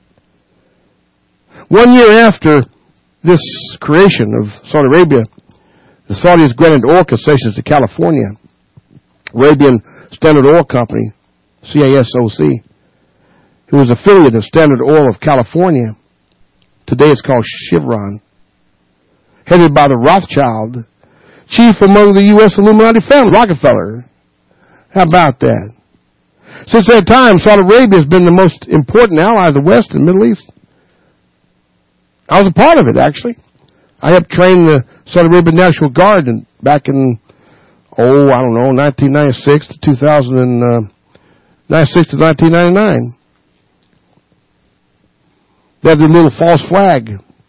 One year after this creation of Saudi Arabia, the Saudis granted oil concessions to California. Arabian Standard Oil Company, C A S O C, who was affiliate of Standard Oil of California. Today it's called Chevron. Headed by the Rothschild, chief among the U S Illuminati family, Rockefeller. How about that? Since that time, Saudi Arabia has been the most important ally of the West and Middle East. I was a part of it, actually. I helped train the Saudi Arabian National Guard in, back in, oh, I don't know, nineteen ninety-six to two thousand, uh, ninety-six to nineteen ninety-nine. They had their little false flag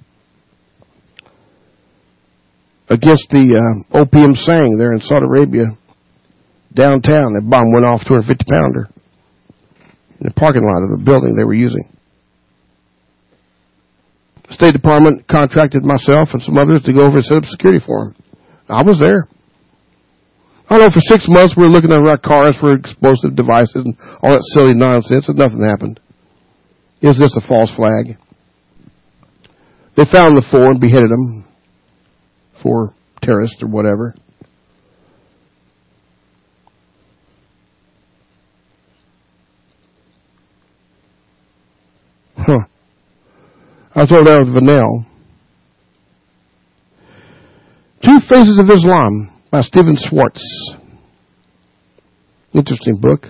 against the uh, opium saying there in Saudi Arabia, downtown. That bomb went off, two hundred fifty pounder, in the parking lot of the building they were using. The State Department contracted myself and some others to go over and set up security for them. I was there. I don't know, for six months we were looking at our cars for explosive devices and all that silly nonsense, and nothing happened. It was just a false flag. They found the four and beheaded them for terrorists or whatever. Huh. I was over there with Vanel. Two Faces of Islam by Stephen Schwartz. Interesting book.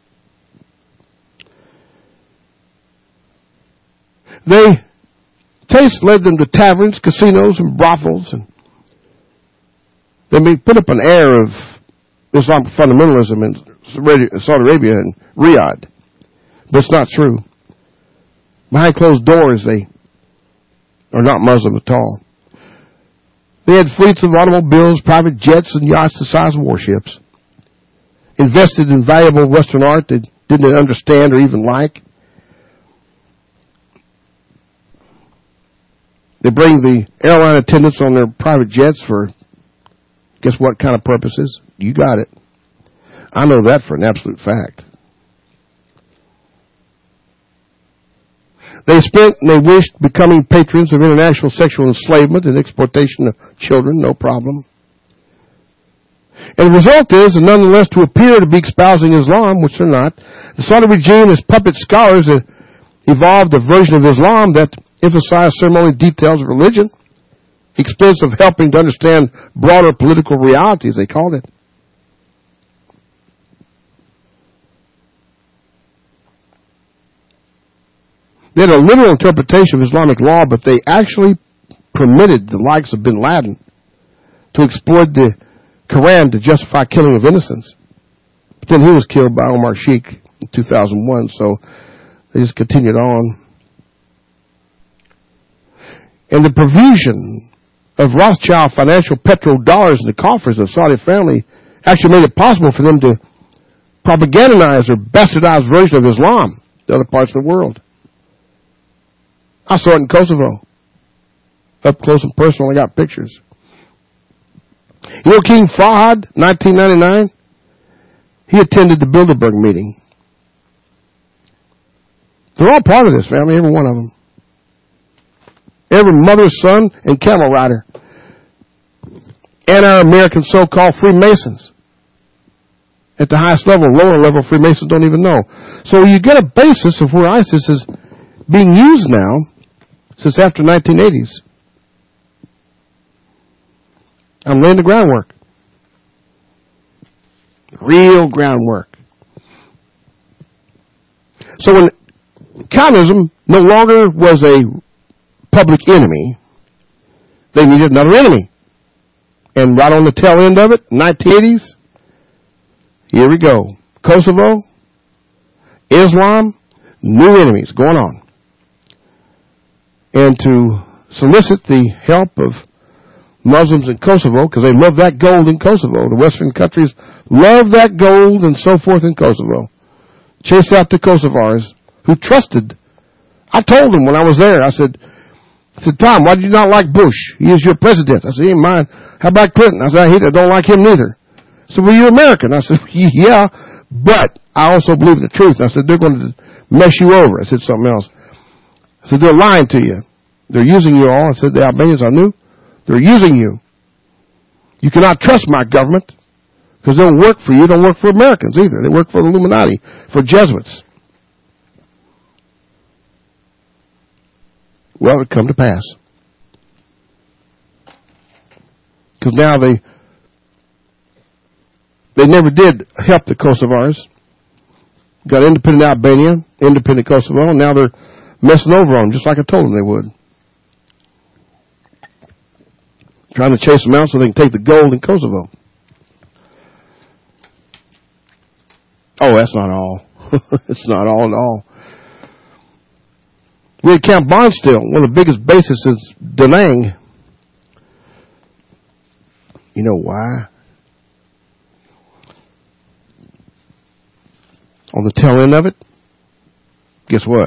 They taste led them to taverns, casinos, and brothels, and they may put up an air of Islamic fundamentalism in Saudi Arabia and Riyadh, but it's not true. Behind closed doors, they are not Muslim at all. They had fleets of automobiles, private jets, and yachts the size of warships. Invested in valuable Western art they didn't understand or even like. They bring the airline attendants on their private jets for guess what kind of purposes? You got it. I know that for an absolute fact. They spent and they wished becoming patrons of international sexual enslavement and exploitation of children, no problem. And the result is, and nonetheless, to appear to be espousing Islam, which they're not, the Saudi regime as puppet scholars have evolved a version of Islam that emphasized ceremonial details of religion, expense of helping to understand broader political realities, they called it. They had a literal interpretation of Islamic law, but they actually permitted the likes of bin Laden to exploit the Quran to justify killing of innocents. But then he was killed by Omar Sheikh in two thousand one, so they just continued on. And the provision of Rothschild financial petrodollars in the coffers of the Saudi family actually made it possible for them to propagandize or bastardize version of Islam to other parts of the world. I saw it in Kosovo. Up close and personal, I got pictures. You know King Fahd, nineteen ninety-nine? He attended the Bilderberg meeting. They're all part of this family, every one of them. Every mother, son, and camel rider. And our American so-called Freemasons. At the highest level, lower level Freemasons don't even know. So you get a basis of where ISIS is being used now since after nineteen eighties. I'm laying the groundwork. Real groundwork. So when communism no longer was a public enemy, they needed another enemy. And right on the tail end of it, nineteen eighties, here we go. Kosovo, Islam, new enemies going on. And to solicit the help of Muslims in Kosovo, because they love that gold in Kosovo. The Western countries love that gold and so forth in Kosovo. Chase out the Kosovars who trusted. I told them when I was there, I said, I said, Tom, why did you not like Bush? He is your president. I said, he ain't mine. How about Clinton? I said, I hate it. I don't like him neither. I said, well, you're American. I said, yeah, but I also believe in the truth. I said, they're going to mess you over. I said something else. I said, they're lying to you. They're using you all. I said, the Albanians I knew. They're using you. You cannot trust my government because they don't work for you. They don't work for Americans either. They work for the Illuminati, for Jesuits. Well, it come to pass. Because now they they never did help the Kosovars. Got independent Albania, independent Kosovo, and now they're messing over on them, just like I told them they would. Trying to chase them out so they can take the gold in Kosovo. Oh, that's not all. It's not all at all. We had Camp Bondsteel, one of the biggest bases is Da Nang. You know why? On the tail end of it, guess what?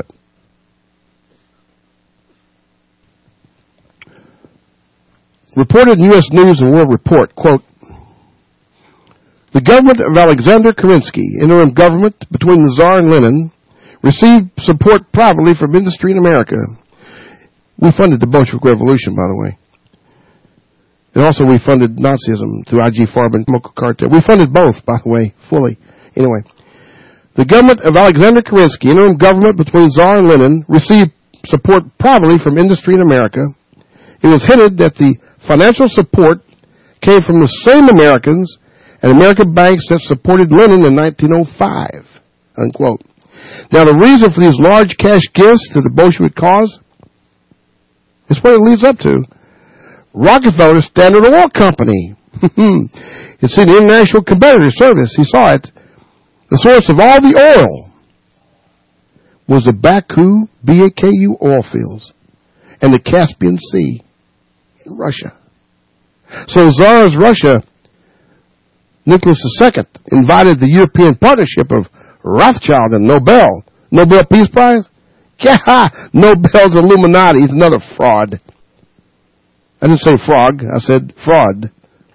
Reported in U S News and World Report, quote, the government of Alexander Kerensky, interim government between the Tsar and Lenin, received support privately from industry in America. We funded the Bolshevik Revolution, by the way. And also we funded Nazism through I G Farben and Chemical Cartel. We funded both, by the way, fully. Anyway, the government of Alexander Kerensky, interim government between Tsar and Lenin, received support privately from industry in America. It was hinted that the financial support came from the same Americans and American banks that supported Lenin in nineteen oh five, unquote. Now, the reason for these large cash gifts to the Bolshevik cause is what it leads up to. Rockefeller's Standard Oil Company. It's an international competitor service. He saw it. The source of all the oil was the Baku, B A K U oil fields and the Caspian Sea in Russia. So Tsar's Russia, Nicholas the Second, invited the European partnership of Rothschild and Nobel. Nobel Peace Prize? Yeah, Nobel's Illuminati. He's another fraud. I didn't say frog. I said fraud.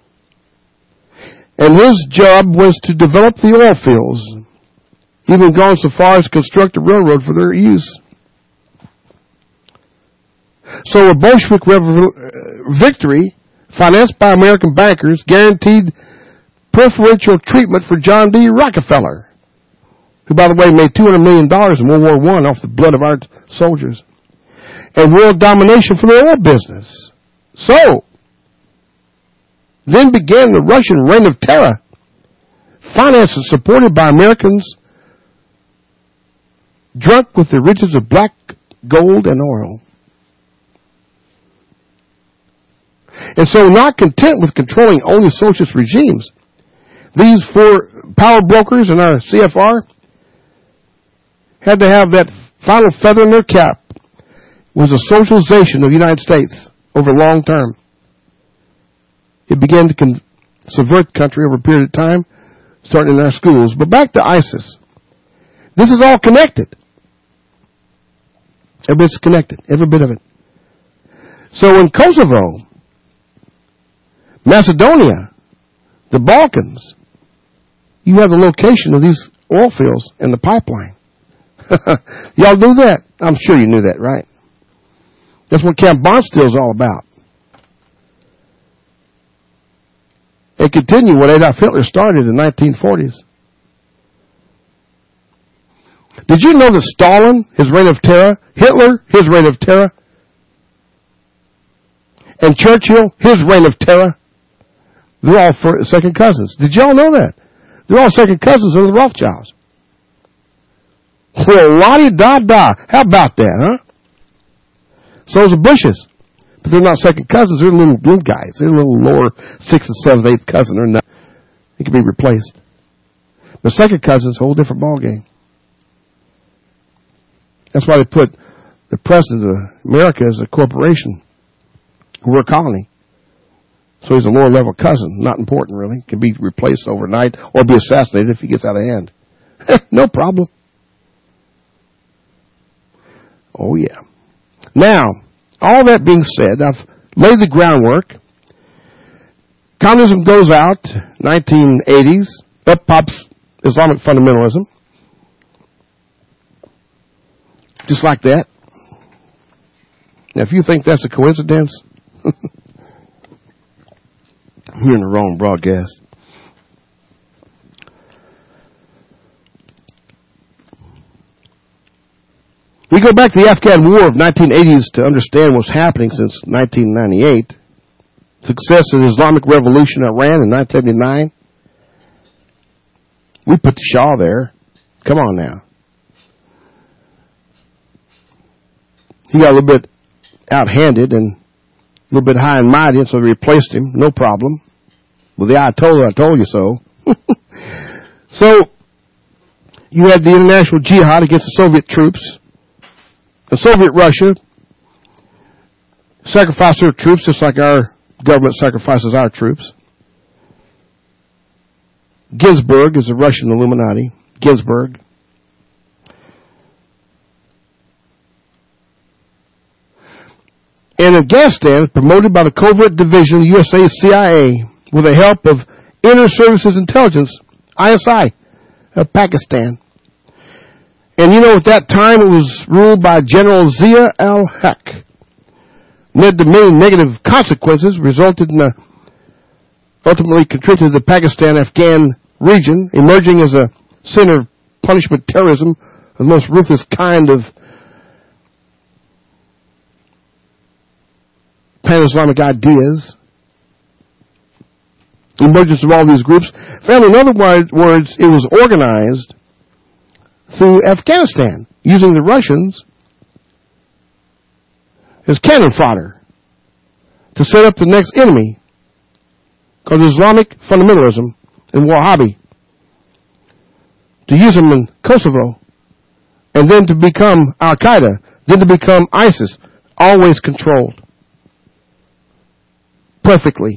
And his job was to develop the oil fields, even gone so far as to construct a railroad for their use. So a Bolshevik rev- victory, financed by American bankers, guaranteed preferential treatment for John D. Rockefeller, who, by the way, made two hundred million dollars in World War One off the blood of our soldiers, and world domination for the oil business. So, then began the Russian reign of terror, financed and supported by Americans drunk with the riches of black gold and oil. And so, not content with controlling only socialist regimes, these four power brokers in our C F R had to have that final feather in their cap, was a socialization of the United States over long term. It began to con- subvert the country over a period of time, starting in our schools. But back to ISIS. This is all connected. Every bit's connected, every bit of it. So in Kosovo, Macedonia, the Balkans, you have the location of these oil fields and the pipeline. Y'all knew that? I'm sure you knew that, right? That's what Camp Bondsteel is all about. And continue what Adolf Hitler started in the nineteen forties. Did you know that Stalin, his reign of terror, Hitler, his reign of terror, and Churchill, his reign of terror, they're all first, second cousins. Did y'all know that? They're all second cousins of the Rothschilds. Well, la-di-da-da. How about that, huh? So is the Bushes. But they're not second cousins. They're little, little guys. They're a little lower sixth and seventh, eighth cousin. They're not. They can be replaced. But second cousins, whole different ballgame. That's why they put the president of America as a corporation. We're a colony. So he's a lower level cousin. Not important, really. Can be replaced overnight or be assassinated if he gets out of hand. No problem. Oh, yeah. Now, all that being said, I've laid the groundwork. Communism goes out, nineteen eighties. Up pops Islamic fundamentalism. Just like that. Now, if you think that's a coincidence, you're in the wrong broadcast. We go back to the Afghan War of nineteen eighties to understand what's happening since nineteen ninety-eight. Success of the Islamic Revolution in Iran in nineteen seventy-nine. We put the Shah there. Come on now. He got a little bit out-handed and a little bit high and mighty, and so they replaced him. No problem. Well, the I told you, I told you so. So, you had the international jihad against the Soviet troops. The Soviet Russia sacrificed their troops just like our government sacrifices our troops. Ginsburg is a Russian Illuminati. Ginsburg. And Afghanistan is promoted by the covert division of the U S A C I A with the help of Inter Services Intelligence, I S I, of Pakistan. And you know, at that time it was ruled by General Zia al-Haq. Led to many negative consequences, resulted in a, ultimately contributed to the Pakistan-Afghan region, emerging as a center of punishment terrorism, the most ruthless kind of pan-Islamic ideas. The emergence of all these groups. Family, in other words, it was organized through Afghanistan, using the Russians as cannon fodder to set up the next enemy called Islamic fundamentalism and Wahhabi, to use them in Kosovo, and then to become Al-Qaeda, then to become ISIS, always controlled perfectly.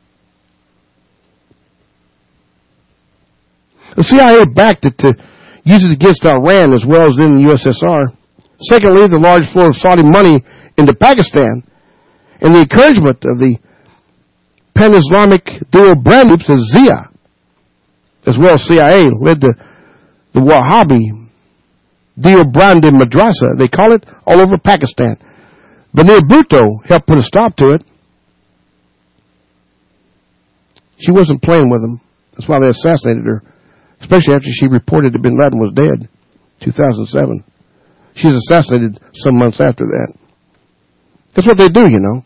The C I A backed it to use it against Iran as well as in the U S S R. Secondly, the large flow of Saudi money into Pakistan and the encouragement of the pan-Islamic dual brand groups as Zia, as well as C I A, led to the Wahhabi Deobandi Madrasa, they call it, all over Pakistan. Banir Bhutto helped put a stop to it. She wasn't playing with them. That's why they assassinated her, especially after she reported that bin Laden was dead, two thousand seven. She was assassinated some months after that. That's what they do, you know.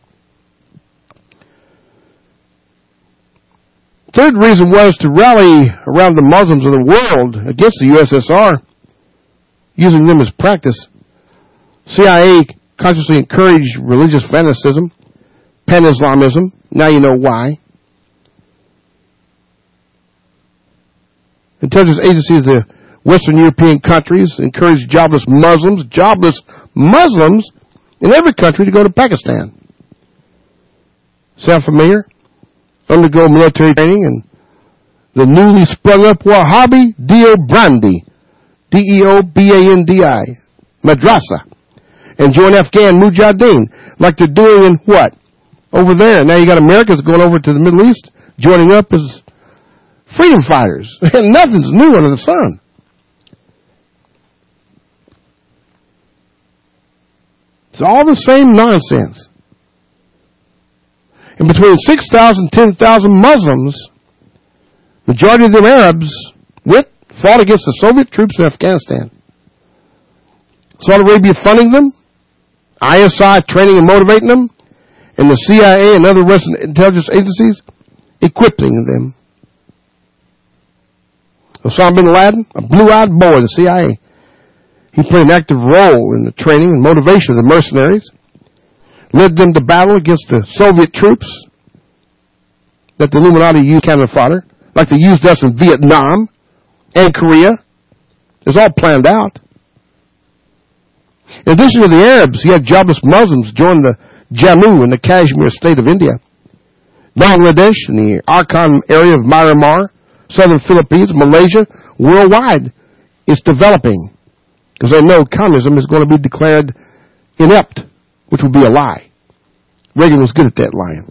Third reason was to rally around the Muslims of the world against the U S S R, using them as practice. C I A consciously encouraged religious fanaticism, pan-Islamism. Now you know why. Intelligence agencies of the Western European countries encouraged jobless Muslims, jobless Muslims in every country to go to Pakistan. Sound familiar? Undergo military training and the newly sprung up Wahhabi Deobandi, D E O B A N D I, madrasa, and join Afghan Mujahideen like they're doing in what? Over there. Now you got Americans going over to the Middle East, joining up as freedom fighters. And nothing's new under the sun. It's all the same nonsense. And between six thousand, ten thousand Muslims, majority of them Arabs, went, fought against the Soviet troops in Afghanistan. Saudi Arabia funding them, I S I training and motivating them, and the C I A and other Western intelligence agencies equipping them. Osama bin Laden, a blue-eyed boy of the C I A. He played an active role in the training and motivation of the mercenaries, led them to battle against the Soviet troops that the Illuminati used cannon fodder, like they used us in Vietnam and Korea. It's all planned out. In addition to the Arabs, you had jobless Muslims join the Jammu in the Kashmir state of India, Bangladesh in the Arakan area of Myanmar, southern Philippines, Malaysia, worldwide. It's developing because they know communism is going to be declared inept, which would be a lie. Reagan was good at that lying.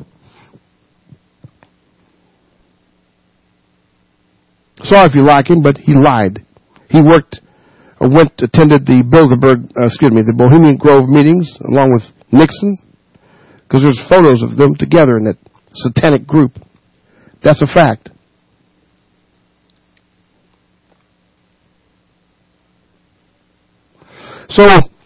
Sorry if you like him, but he lied. He worked, or went, attended the Bilderberg, uh, excuse me, the Bohemian Grove meetings along with Nixon, because there's photos of them together in that satanic group. That's a fact. So,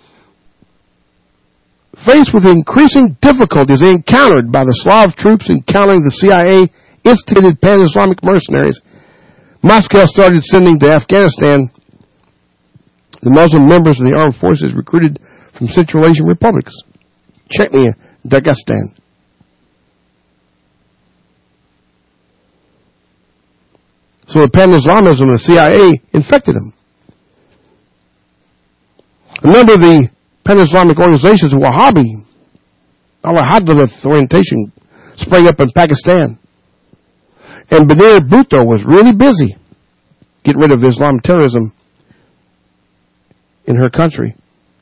faced with increasing difficulties encountered by the Slav troops encountering the C I A-instigated pan-Islamic mercenaries, Moscow started sending to Afghanistan the Muslim members of the armed forces recruited from Central Asian republics, Chechnya, Dagestan. So the pan-Islamism of the C I A infected them. A number of the pan-Islamic organizations, Wahhabi, al-Hadlith orientation, sprang up in Pakistan. And Benazir Bhutto was really busy getting rid of Islam terrorism in her country.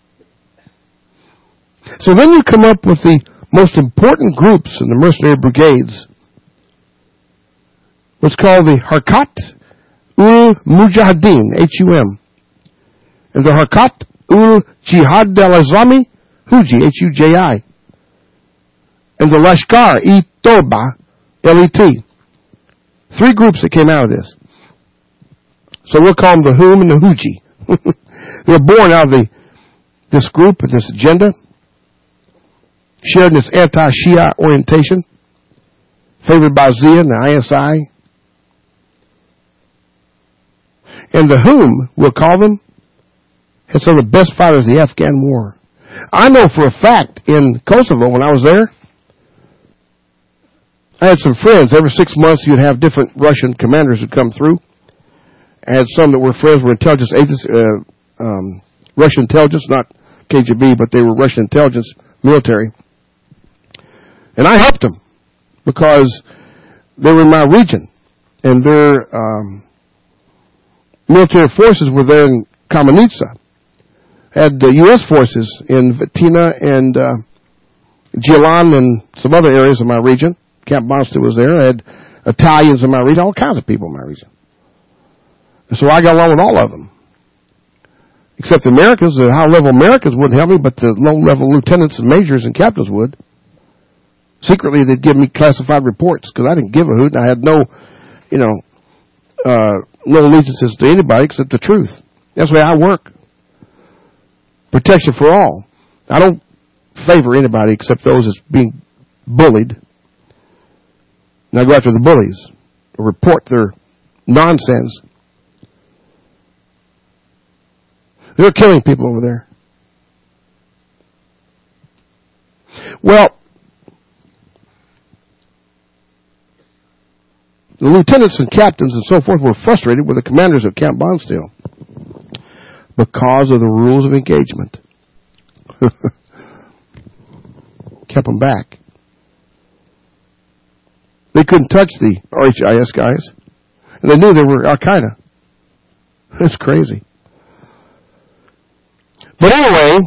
So then you come up with the most important groups in the mercenary brigades, what's called the Harkat ul Mujahideen, H U M, and the Harkat ul Jihad al-Islami, Huji, H U J I, and the Lashkar-e-Toba, L E T. Three groups that came out of this. So we'll call them the Hum and the Huji. They were born out of the, this group and this agenda, shared in this anti-Shia orientation, favored by Zia and the I S I. And the Hum, we'll call them, had some of the best fighters of the Afghan war. I know for a fact in Kosovo when I was there, I had some friends. Every six months you'd have different Russian commanders who come through. I had some that were friends were intelligence agents, uh, um, Russian intelligence, not K G B, but they were Russian intelligence military. And I helped them because they were in my region. And their um, military forces were there in Kamenitsa. Had the U S forces in Vitina and uh, Gilan and some other areas of my region. Camp Boston was there. I had Italians in my region, all kinds of people in my region. And so I got along with all of them. Except the Americans, the high-level Americans wouldn't help me, but the low-level lieutenants and majors and captains would. Secretly, they'd give me classified reports because I didn't give a hoot, and I had no, you know, uh, no allegiances to anybody except the truth. That's the way I work. Protection for all. I don't favor anybody except those that's being bullied. And I go after the bullies, report their nonsense. They're killing people over there. Well, the lieutenants and captains and so forth were frustrated with the commanders of Camp Bondsteel because of the rules of engagement. Kept them back. They couldn't touch the R H I S guys. And they knew they were Al-Qaeda. That's crazy. But anyway,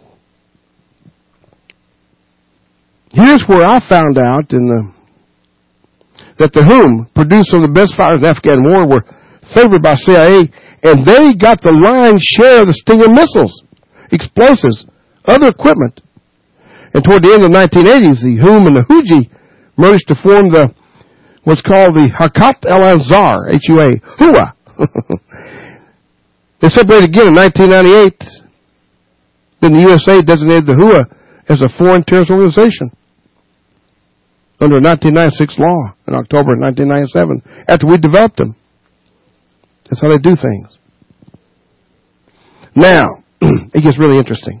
here's where I found out in the, that the whom produced some of the best fighters in the Afghan war were favored by C I A, and they got the lion's share of the Stinger missiles, explosives, other equipment. And toward the end of the nineteen eighties, the whom and the Huji merged to form the what's called the Hakat al-Ansar, H U A, Hua. They separated again in nineteen ninety-eight. Then the U S A designated the Hua as a foreign terrorist organization under a nineteen ninety-six law in October nineteen ninety-seven, after we developed them. That's how they do things. Now, it gets really interesting.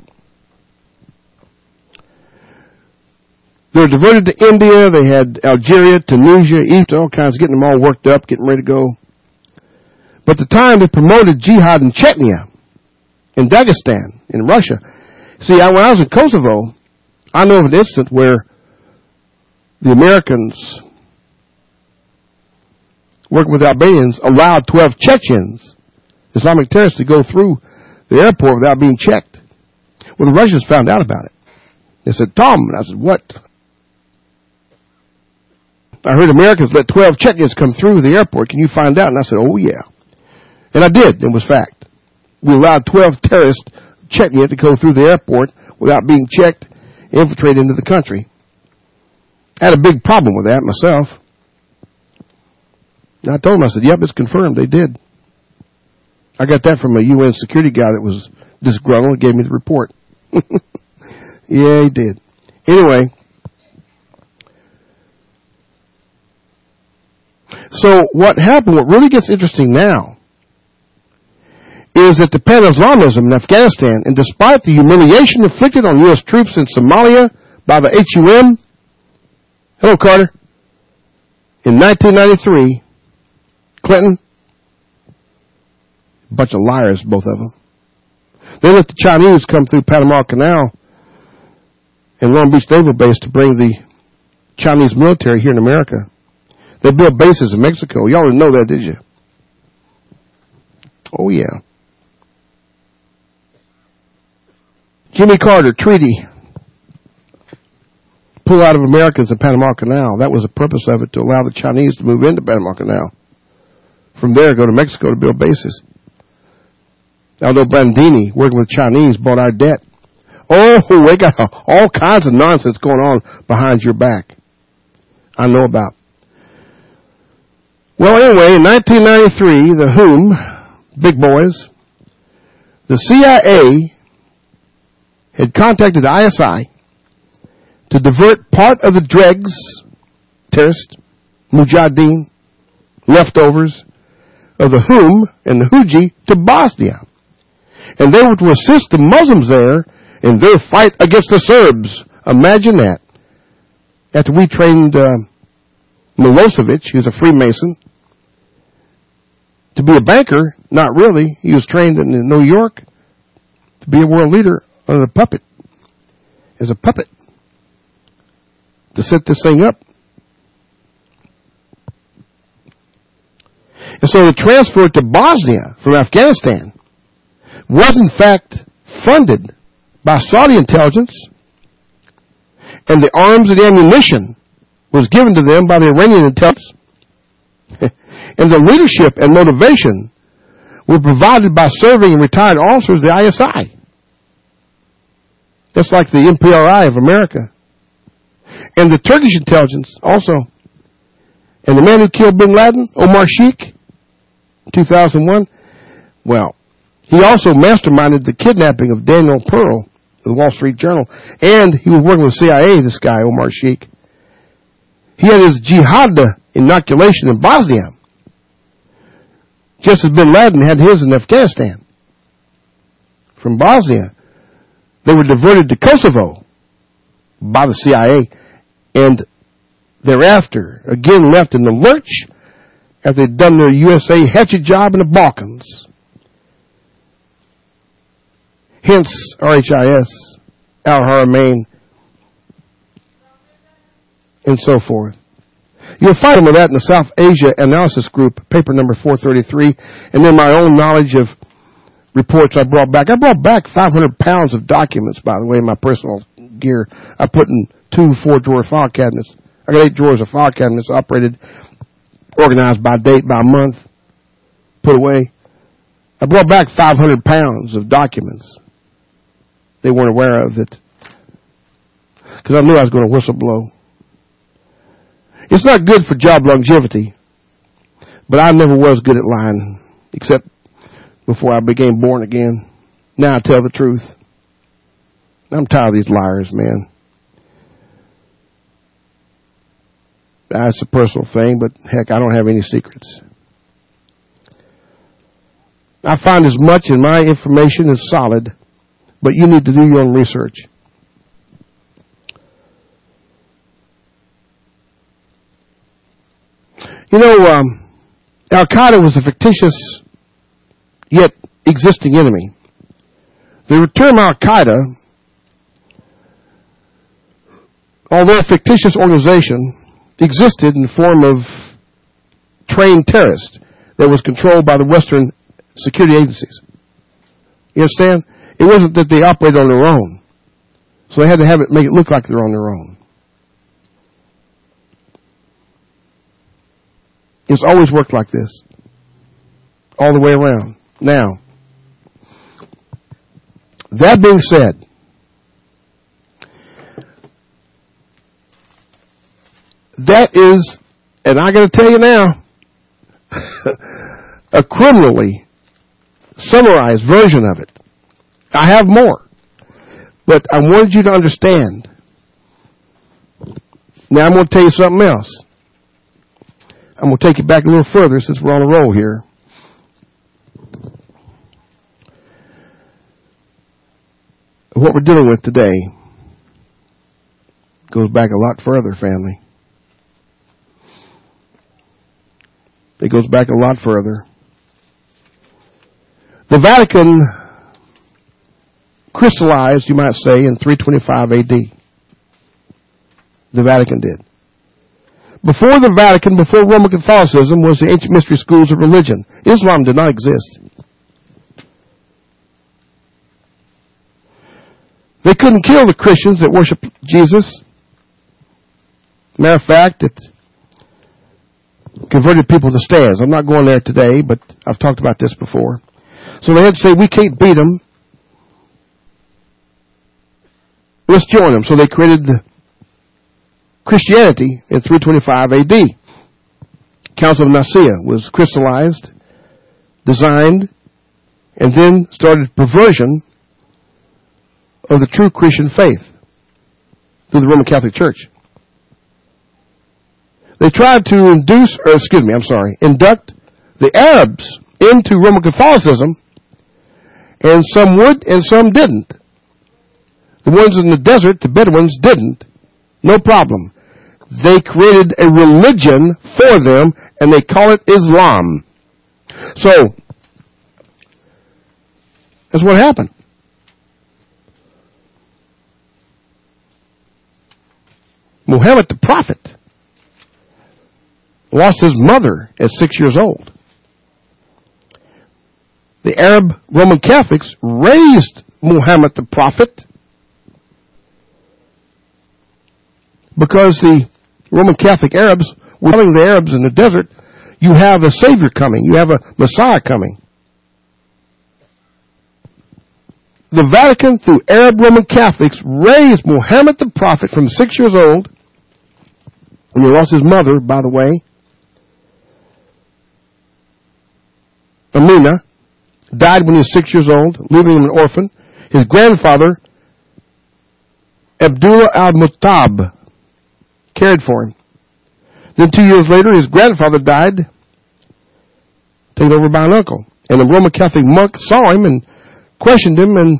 They were diverted to India. They had Algeria, Tunisia, Egypt, all kinds, getting them all worked up, getting ready to go. But the time they promoted jihad in Chechnya, in Dagestan, in Russia. See, I, when I was in Kosovo, I know of an incident where the Americans, working with Albanians, allowed twelve Chechens, Islamic terrorists, to go through the airport without being checked. Well, the Russians found out about it. They said, Tom, and I said, what? I heard Americans let twelve Chechens come through the airport. Can you find out? And I said, oh, yeah. And I did. It was fact. We allowed twelve terrorists, Chechnya, to go through the airport without being checked, infiltrate into the country. I had a big problem with that myself. And I told them, I said, yep, it's confirmed. They did. I got that from a U N security guy that was disgruntled and gave me the report. Yeah, he did. Anyway. So what happened, what really gets interesting now, is that the pan-Islamism in Afghanistan, and despite the humiliation inflicted on U S troops in Somalia by the H U M, hello Carter, in nineteen ninety-three, Clinton, a bunch of liars, both of them, they let the Chinese come through Panama Canal and Long Beach Naval Base to bring the Chinese military here in America. They built bases in Mexico. Y'all didn't know that, did you? Oh, yeah. Jimmy Carter Treaty. Pull out of Americans in Panama Canal. That was the purpose of it, to allow the Chinese to move into Panama Canal. From there, go to Mexico to build bases. Aldo Bandini, working with Chinese, bought our debt. Oh, we got all kinds of nonsense going on behind your back. I know about. Well, anyway, in nineteen ninety-three, the whom, big boys, the C I A had contacted I S I to divert part of the dregs, terrorists, mujahideen, leftovers of the whom and the Huji to Bosnia. And they were to assist the Muslims there in their fight against the Serbs. Imagine that. After we trained uh, Milosevic, he was a Freemason, to be a banker, not really. He was trained in New York to be a world leader under a puppet, as a puppet, to set this thing up. And so the transfer to Bosnia from Afghanistan was in fact funded by Saudi intelligence, and the arms and ammunition was given to them by the Iranian intelligence. And the leadership and motivation were provided by serving and retired officers of the I S I. That's like the N P R I of America. And the Turkish intelligence also. And the man who killed bin Laden, Omar Sheikh, two thousand one? Well, he also masterminded the kidnapping of Daniel Pearl of the Wall Street Journal. And he was working with C I A, this guy, Omar Sheikh. He had his jihad inoculation in Bosnia, just as bin Laden had his in Afghanistan. From Bosnia, they were diverted to Kosovo by the C I A, and thereafter, again left in the lurch after they'd done their U S A hatchet job in the Balkans. Hence, R H I S, Al-Haramain, and so forth. You'll find some of that in the South Asia Analysis Group, paper number four thirty-three, and then my own knowledge of reports I brought back. I brought back five hundred pounds of documents, by the way, in my personal gear. I put in two four-drawer file cabinets. I got eight drawers of file cabinets operated, organized by date, by month, put away. I brought back five hundred pounds of documents. They weren't aware of it, because I knew I was going to whistle blow. It's not good for job longevity, but I never was good at lying, except before I became born again. Now I tell the truth. I'm tired of these liars, man. That's a personal thing, but heck, I don't have any secrets. I find as much in my information is solid, but you need to do your own research. You know, um, Al-Qaeda was a fictitious yet existing enemy. The term Al-Qaeda, although a fictitious organization, existed in the form of trained terrorists that was controlled by the Western security agencies. You understand? It wasn't that they operated on their own. So they had to have it, make it look like they're on their own. It's always worked like this. All the way around. Now, that being said, that is, and I got to tell you now, a criminally summarized version of it. I have more, but I wanted you to understand. Now I'm going to tell you something else. I'm going to take you back a little further since we're on a roll here. What we're dealing with today goes back a lot further, family. It goes back a lot further. The Vatican crystallized, you might say, in three twenty-five A D. The Vatican did. Before the Vatican, before Roman Catholicism, was the ancient mystery schools of religion. Islam did not exist. They couldn't kill the Christians that worship Jesus. Matter of fact, it converted people to stands. I'm not going there today, but I've talked about this before. So they had to say, we can't beat them. Let's join them. So they created the Christianity in three twenty-five A D. Council of Nicaea was crystallized, designed, and then started perversion of the true Christian faith through the Roman Catholic Church. They tried to induce, or excuse me, I'm sorry, induct the Arabs into Roman Catholicism, and some would and some didn't. The ones in the desert, the Bedouins, didn't. No problem. They created a religion for them, and they call it Islam. So, that's what happened. Muhammad the prophet lost his mother at six years old. The Arab Roman Catholics raised Muhammad the prophet because the Roman Catholic Arabs were telling the Arabs in the desert, you have a Savior coming, you have a Messiah coming. The Vatican, through Arab Roman Catholics, raised Muhammad the prophet from six years old, and he lost his mother, by the way. Amina, died when he was six years old, leaving him an orphan. His grandfather, Abdullah al-Muttab, cared for him. Then two years later, his grandfather died, taken over by an uncle. And a Roman Catholic monk saw him and questioned him, and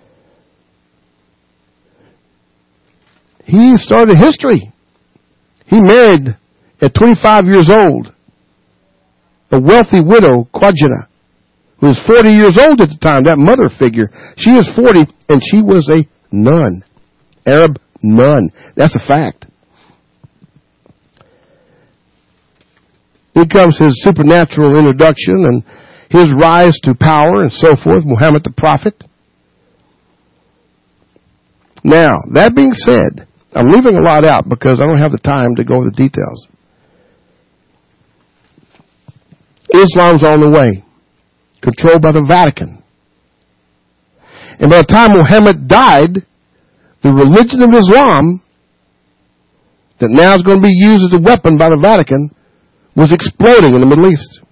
he started history. He married at twenty-five years old a wealthy widow, Quajina, who was forty years old at the time, that mother figure. She was forty, and she was a nun. Arab nun. That's a fact. Here comes his supernatural introduction and his rise to power and so forth, Muhammad the Prophet. Now, that being said, I'm leaving a lot out because I don't have the time to go over the details. Islam's on the way, controlled by the Vatican. And by the time Muhammad died, the religion of Islam, that now is going to be used as a weapon by the Vatican, was exploding in the Middle East.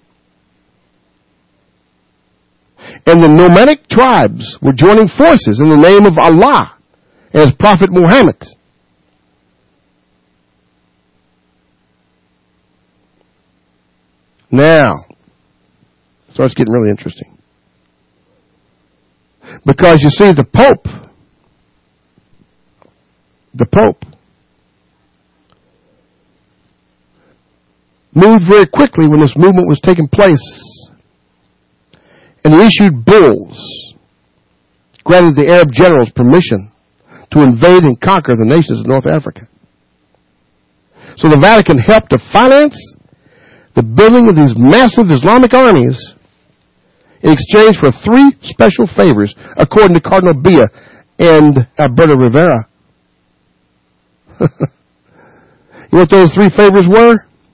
And the nomadic tribes were joining forces in the name of Allah and His Prophet Muhammad. Now, it starts getting really interesting. Because you see, the Pope, the Pope, moved very quickly when this movement was taking place. And he issued bulls, granted the Arab generals permission to invade and conquer the nations of North Africa. So the Vatican helped to finance the building of these massive Islamic armies in exchange for three special favors, according to Cardinal Bia and Alberto Rivera. You know what those three favors were?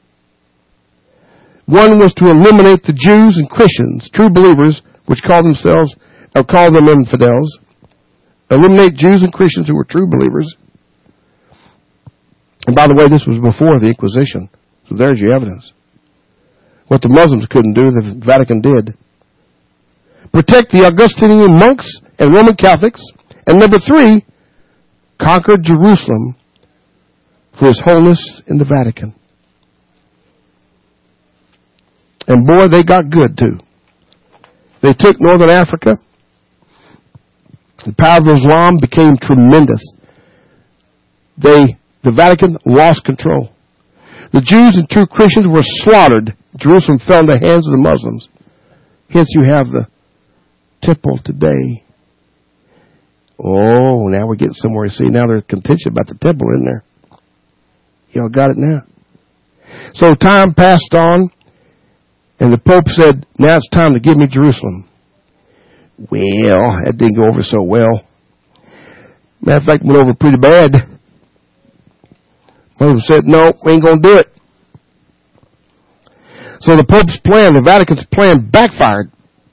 One was to eliminate the Jews and Christians, true believers, which called themselves, or called them infidels. Eliminate Jews and Christians who were true believers. And by the way, this was before the Inquisition. So there's your evidence. What the Muslims couldn't do, the Vatican did. Protect the Augustinian monks and Roman Catholics. And number three, conquer Jerusalem for His holiness in the Vatican. And boy, they got good too. They took Northern Africa. The power of Islam became tremendous. They, the Vatican lost control. The Jews and true Christians were slaughtered. Jerusalem fell in the hands of the Muslims. Hence you have the temple today. Oh, now we're getting somewhere. See, now there's contention about the temple in there. Y'all got it now. So time passed on. And the Pope said, now it's time to give me Jerusalem. Well, that didn't go over so well. Matter of fact, it went over pretty bad. Pope said, no, we ain't going to do it. So the Pope's plan, the Vatican's plan, backfired.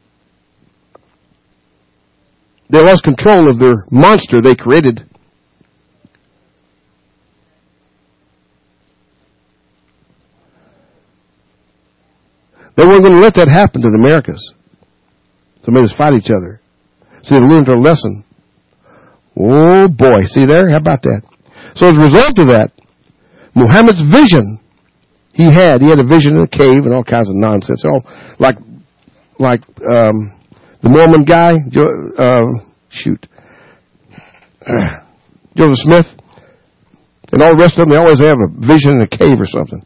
They lost control of their monster they created. They weren't going to let that happen to the Americas. So they made us fight each other. So they learned their lesson. Oh boy, see there? How about that? So as a result of that, Muhammad's vision, he had, he had a vision in a cave and all kinds of nonsense. All like, like, um, the Mormon guy, uh, shoot, uh, Joseph Smith, and all the rest of them, they always have a vision in a cave or something.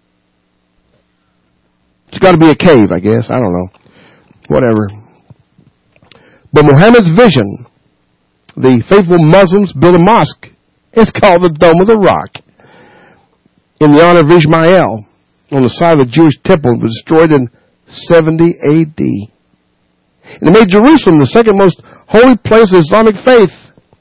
It's got to be a cave, I guess. I don't know. Whatever. But Muhammad's vision, the faithful Muslims built a mosque. It's called the Dome of the Rock. In the honor of Ismail, on the side of the Jewish temple, it was destroyed in seventy A D. And it made Jerusalem the second most holy place of Islamic faith.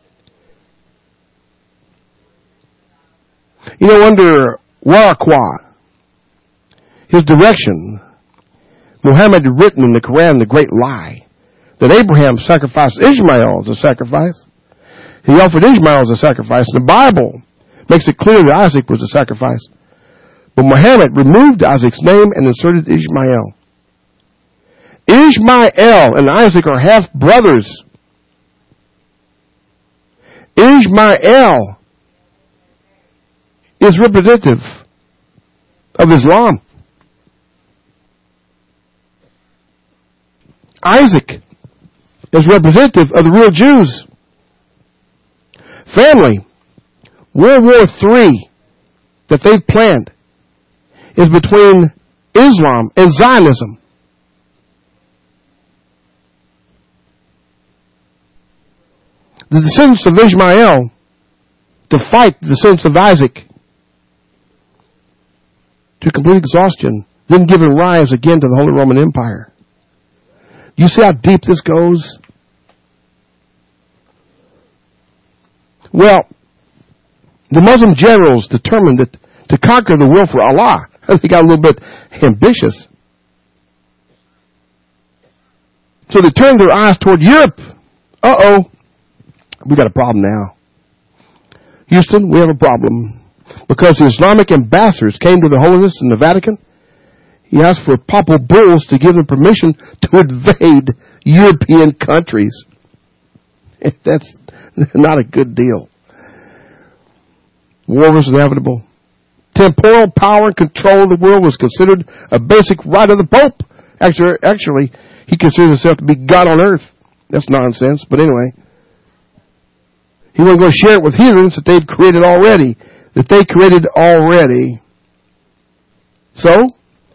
You know, under Waraqwa, his direction, Muhammad had written in the Quran the great lie that Abraham sacrificed Ishmael as a sacrifice. He offered Ishmael as a sacrifice. The Bible makes it clear that Isaac was a sacrifice. But Muhammad removed Isaac's name and inserted Ishmael. Ishmael and Isaac are half brothers. Ishmael is representative of Islam. Isaac is representative of the real Jews. Family, World War Three that they've planned is between Islam and Zionism. The descendants of Ishmael to fight the descendants of Isaac to complete exhaustion, then giving rise again to the Holy Roman Empire. You see how deep this goes? Well, the Muslim generals determined that to conquer the will for Allah, they got a little bit ambitious. So they turned their eyes toward Europe. Uh-oh. We got a problem now. Houston, we have a problem. Because the Islamic ambassadors came to the Holiness in the Vatican, he asked for papal bulls to give them permission to invade European countries. That's not a good deal. War was inevitable. Temporal power and control of the world was considered a basic right of the Pope. Actually, actually, he considered himself to be God on earth. That's nonsense, but anyway. He wasn't going to share it with heathens that they'd created already. That they created already. So,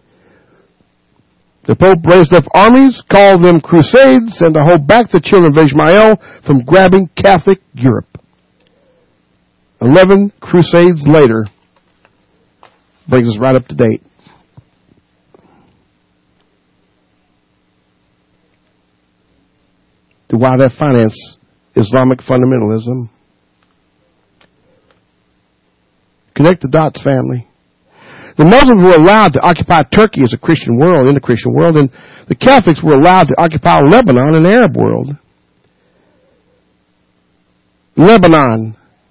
the Pope raised up armies, called them crusades, and to hold back the children of Ishmael from grabbing Catholic Europe. Eleven crusades later brings us right up to date. To why that financed Islamic fundamentalism. Connect the dots, family. The Muslims were allowed to occupy Turkey as a Christian world, in the Christian world, and the Catholics were allowed to occupy Lebanon in the Arab world. Lebanon,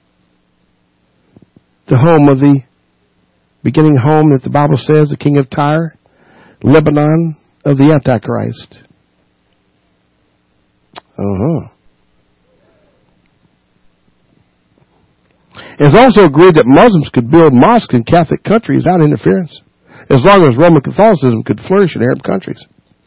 the home of the beginning home that the Bible says, the king of Tyre. Lebanon of the Antichrist. Uh-huh. It was also agreed that Muslims could build mosques in Catholic countries without interference, as long as Roman Catholicism could flourish in Arab countries.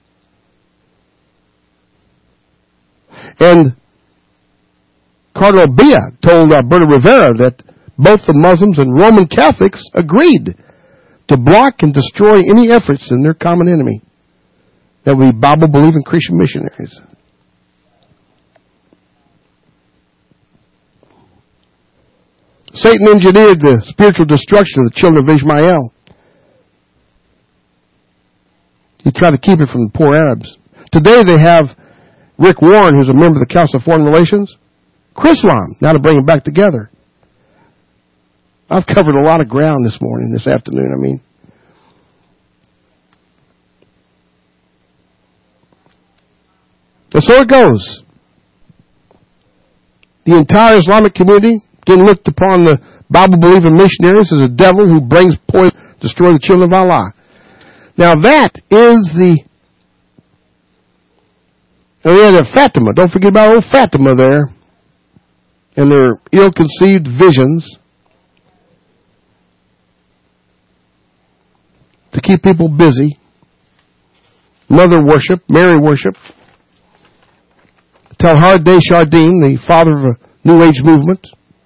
And Cardinal Bia told Alberto Rivera that both the Muslims and Roman Catholics agreed to block and destroy any efforts in their common enemy. That would be Bible-believing Christian missionaries. Satan engineered the spiritual destruction of the children of Ishmael. He tried to keep it from the poor Arabs. Today they have Rick Warren, who's a member of the Council of Foreign Relations, Chrislam, now to bring them back together. I've covered a lot of ground this morning, this afternoon, I mean. And so it goes. The entire Islamic community then looked upon the Bible-believing missionaries as a devil who brings poison to destroy the children of Allah. Now that is the... Oh yeah, the Fatima. Don't forget about old Fatima there. And their ill-conceived visions to keep people busy. Mother worship, Mary worship. Teilhard de Chardin, the father of a New Age movement.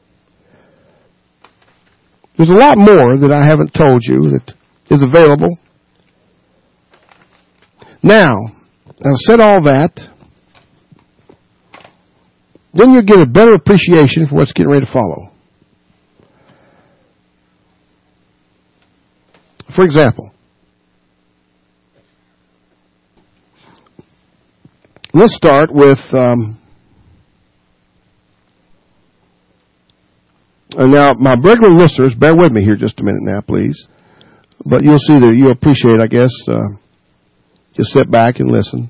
There's a lot more that I haven't told you that is available. Now, I've said all that. Then you'll get a better appreciation for what's getting ready to follow. For example, let's start with... Um, And now, my regular listeners, bear with me here just a minute now, please. But you'll see that you'll appreciate, I guess, uh, just sit back and listen.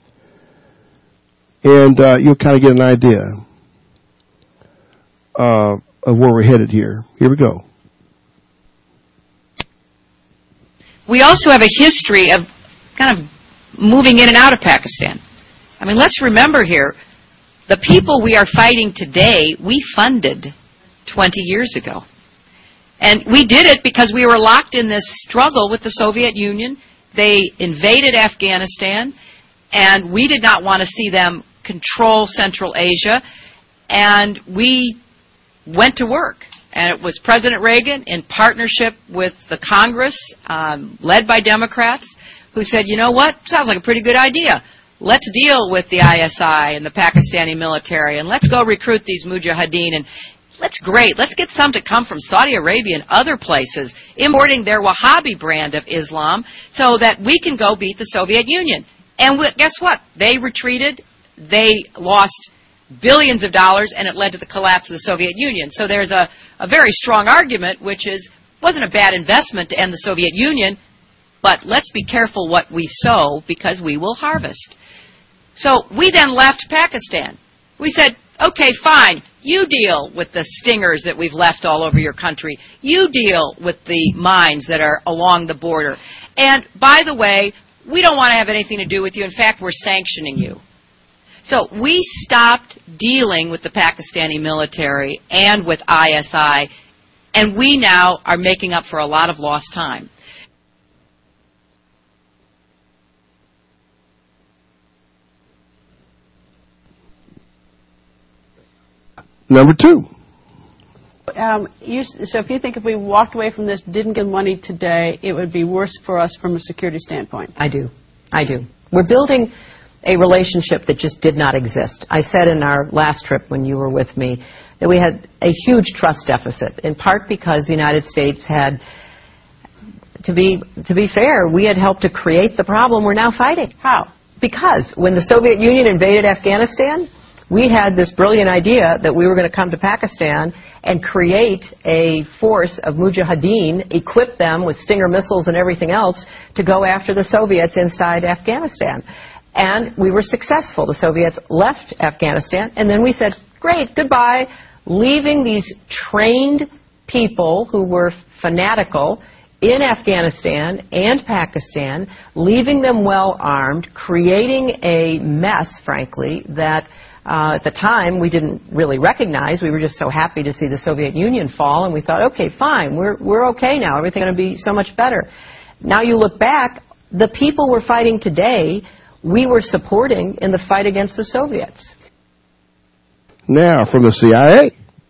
And uh, you'll kind of get an idea uh, of where we're headed here. Here we go. We also have a history of kind of moving in and out of Pakistan. I mean, let's remember here, the people we are fighting today, we funded twenty years ago. And we did it because we were locked in this struggle with the Soviet Union. They invaded Afghanistan, and we did not want to see them control Central Asia. And we went to work. And it was President Reagan, in partnership with the Congress, um, led by Democrats, who said, you know what, sounds like a pretty good idea. Let's deal with the I S I and the Pakistani military, and let's go recruit these mujahideen. And let's great. Let's get some to come from Saudi Arabia and other places, importing their Wahhabi brand of Islam so that we can go beat the Soviet Union. And we, guess what? They retreated. They lost billions of dollars, and it led to the collapse of the Soviet Union. So there's a, a very strong argument, which is, it wasn't a bad investment to end the Soviet Union, but let's be careful what we sow because we will harvest. So we then left Pakistan. We said, okay, fine, you deal with the stingers that we've left all over your country. You deal with the mines that are along the border. And by the way, we don't want to have anything to do with you. In fact, we're sanctioning you. So we stopped dealing with the Pakistani military and with I S I, and we now are making up for a lot of lost time. Number two. Um, you, so if you think if we walked away from this, didn't give money today, it would be worse for us from a security standpoint. I do. I do. We're building a relationship that just did not exist. I said in our last trip when you were with me that we had a huge trust deficit, in part because the United States had, to be, to be fair, we had helped to create the problem we're now fighting. How? Because when the Soviet Union invaded Afghanistan, we had this brilliant idea that we were going to come to Pakistan and create a force of mujahideen, equip them with Stinger missiles and everything else to go after the Soviets inside Afghanistan. And we were successful. The Soviets left Afghanistan, and then we said, great, goodbye, leaving these trained people who were fanatical in Afghanistan and Pakistan, leaving them well armed, creating a mess, frankly, that Uh, at the time, we didn't really recognize. We were just so happy to see the Soviet Union fall, and we thought, okay, fine, we're, we're okay now. Everything's going to be so much better. Now you look back, the people we're fighting today, we were supporting in the fight against the Soviets. Now, from the C I A.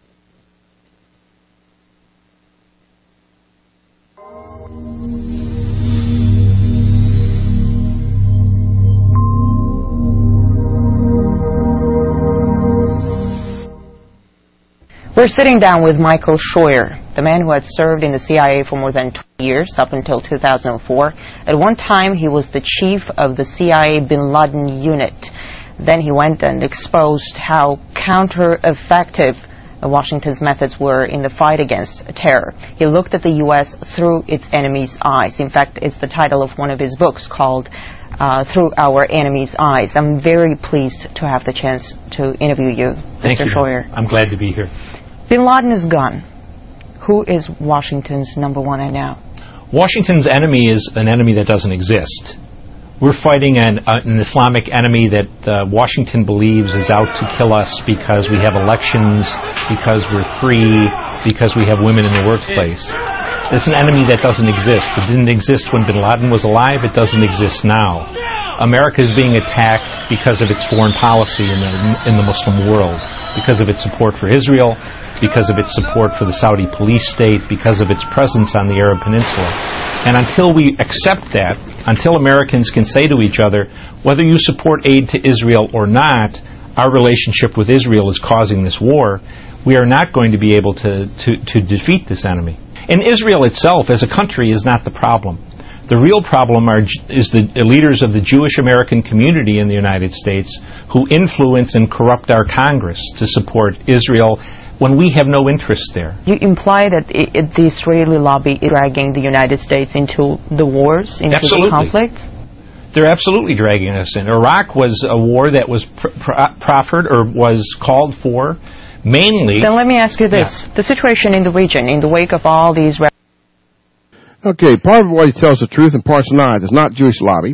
We're sitting down with Michael Scheuer, the man who had served in the C I A for more than twenty years, up until two thousand four. At one time, he was the chief of the C I A Bin Laden unit. Then he went and exposed how counter-effective Washington's methods were in the fight against terror. He looked at the U S through its enemy's eyes. In fact, it's the title of one of his books called uh, Through Our Enemy's Eyes. I'm very pleased to have the chance to interview you, Thank Mister you. Scheuer. I'm glad to be here. Bin Laden is gone. Who is Washington's number one enemy now? Washington's enemy is an enemy that doesn't exist. We're fighting an, uh, an Islamic enemy that uh, Washington believes is out to kill us because we have elections, because we're free, because we have women in the workplace. It's an enemy that doesn't exist. It didn't exist when Bin Laden was alive. It doesn't exist now. America is being attacked because of its foreign policy in the, in the Muslim world, because of its support for Israel, because of its support for the Saudi police state, because of its presence on the Arab Peninsula. And until we accept that, until Americans can say to each other, whether you support aid to Israel or not, our relationship with Israel is causing this war, we are not going to be able to, to, to defeat this enemy. And Israel itself, as a country, is not the problem. The real problem are, is the leaders of the Jewish American community in the United States who influence and corrupt our Congress to support Israel when we have no interest there. You imply that it, it, the Israeli lobby is dragging the United States into the wars, into Absolutely. the conflicts? They're absolutely dragging us in. Iraq was a war that was pr- pr- proffered or was called for mainly... Then let me ask you this. Yeah. The situation in the region, in the wake of all these... Okay, part of what he tells the truth and part's not. It's not Jewish lobby.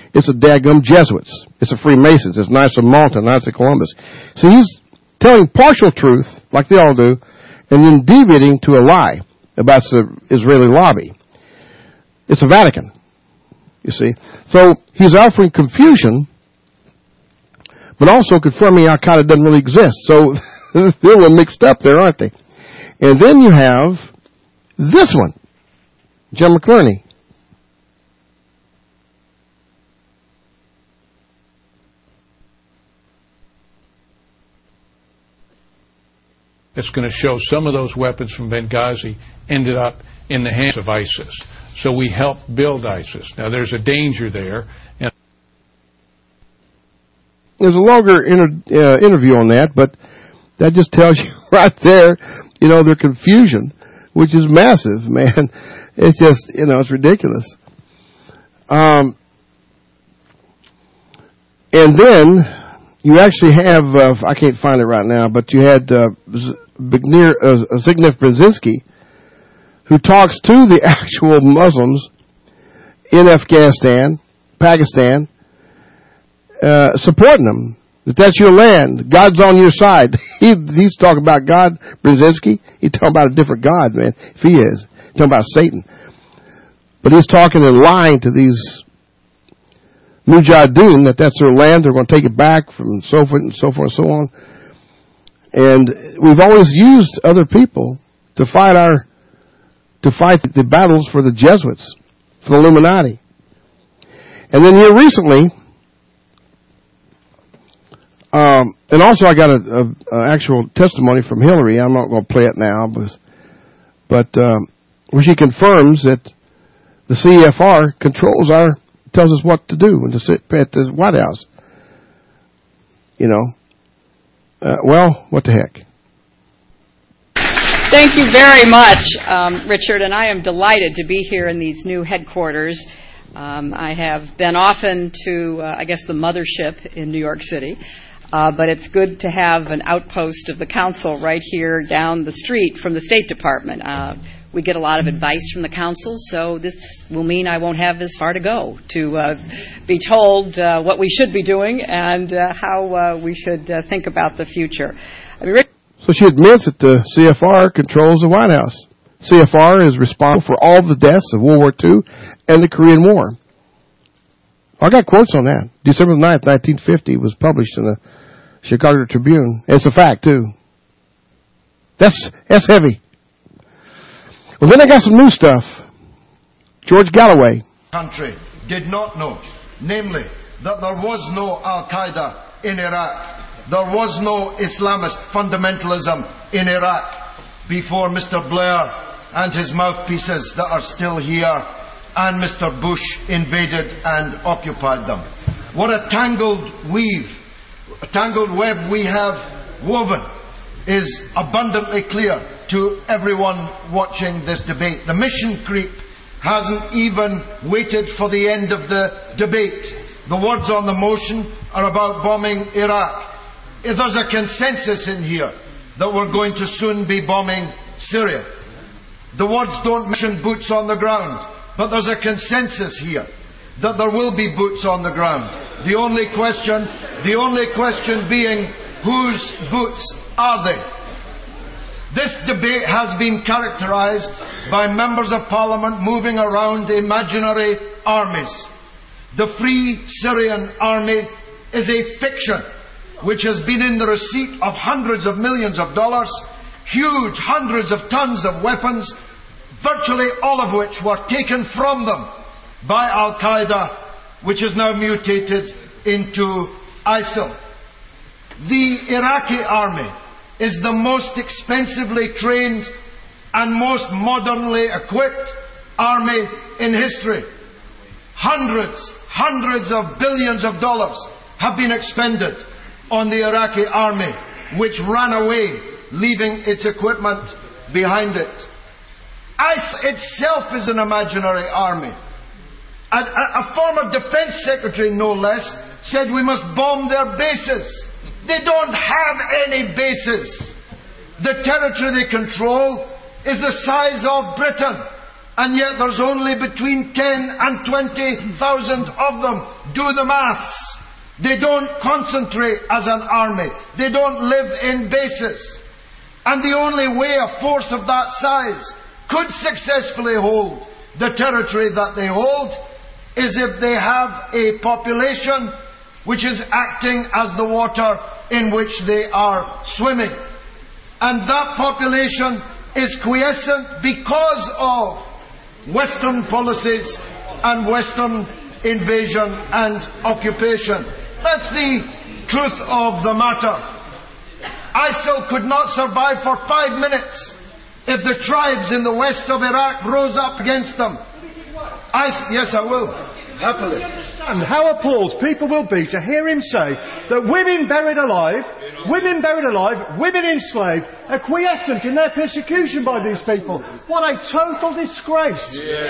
it's a daggum Jesuits. It's a Freemasons. It's Knights of Malta, Knights of Columbus. So he's telling partial truth, like they all do, and then deviating to a lie about the Israeli lobby. It's the Vatican, you see. So he's offering confusion, but also confirming Al-Qaeda doesn't really exist. So they're a little mixed up there, aren't they? And then you have this one, Jim McClerney. It's going to show some of those weapons from Benghazi ended up in the hands of ISIS. So we helped build ISIS. Now, there's a danger there. And there's a longer inter- uh, interview on that, but that just tells you right there, you know, their confusion, which is massive, man. It's just, you know, it's ridiculous. Um, and then you actually have, uh, I can't find it right now, but you had uh, Zbigniew uh, Zbigniew Brzezinski, who talks to the actual Muslims in Afghanistan, Pakistan, uh, supporting them. That that's your land. God's on your side. He, he's talking about God, Brzezinski. He's talking about a different God, man, if he is. He's talking about Satan. But he's talking and lying to these Mujahideen that that's their land, they're going to take it back from so forth and so forth and so on. And we've always used other people to fight our, to fight the battles for the Jesuits, for the Illuminati. And then here recently, um, and also I got a, a, a actual testimony from Hillary. I'm not going to play it now, but, but um, where she confirms that the C F R controls our, tells us what to do when to sit at the White House. You know, uh, well, what the heck? Thank you very much, um, Richard, and I am delighted to be here in these new headquarters. Um, I have been often to, uh, I guess, the mothership in New York City, uh, but it's good to have an outpost of the council right here down the street from the State Department. Uh, we get a lot of advice from the council, so this will mean I won't have as far to go to uh, be told uh, what we should be doing and uh, how uh, we should uh, think about the future. I mean, Rick- So she admits that the C F R controls the White House. C F R is responsible for all the deaths of World War Two and the Korean War. I got quotes on that. December ninth, nineteen fifty was published in the Chicago Tribune. It's a fact, too. That's, that's heavy. Well, then I got some new stuff. George Galloway. Country did not know, namely, that there was no Al-Qaeda in Iraq. There was no Islamist fundamentalism in Iraq before Mister Blair and his mouthpieces that are still here and Mister Bush invaded and occupied them. What a tangled weave, a tangled web we have woven is abundantly clear to everyone watching this debate. The mission creep hasn't even waited for the end of the debate. The words on the motion are about bombing Iraq. If there's a consensus in here that we're going to soon be bombing Syria. The words don't mention boots on the ground, but there's a consensus here that there will be boots on the ground. The only question, the only question being, whose boots are they? This debate has been characterized by members of Parliament moving around imaginary armies. The Free Syrian Army is a fiction which has been in the receipt of hundreds of millions of dollars, huge hundreds of tons of weapons, virtually all of which were taken from them by Al-Qaeda, which is now mutated into ISIL. The Iraqi army is the most expensively trained and most modernly equipped army in history. Hundreds, hundreds of billions of dollars have been expended on the Iraqi army, which ran away, leaving its equipment behind it. ISIL itself is an imaginary army. A, a, a former defense secretary, no less, said we must bomb their bases. They don't have any bases. The territory they control is the size of Britain. and yet there's only between ten and twenty thousand of them. Do the maths. They don't concentrate as an army. They don't live in bases. And the only way a force of that size could successfully hold the territory that they hold is if they have a population which is acting as the water in which they are swimming. And that population is quiescent because of Western policies and Western invasion and occupation. That's the truth of the matter. ISIL could not survive for five minutes if the tribes in the west of Iraq rose up against them. I, yes, I will. Happily. And how appalled people will be to hear him say that women buried alive, women buried alive, women enslaved, are quiescent in their persecution by these people. What a total disgrace.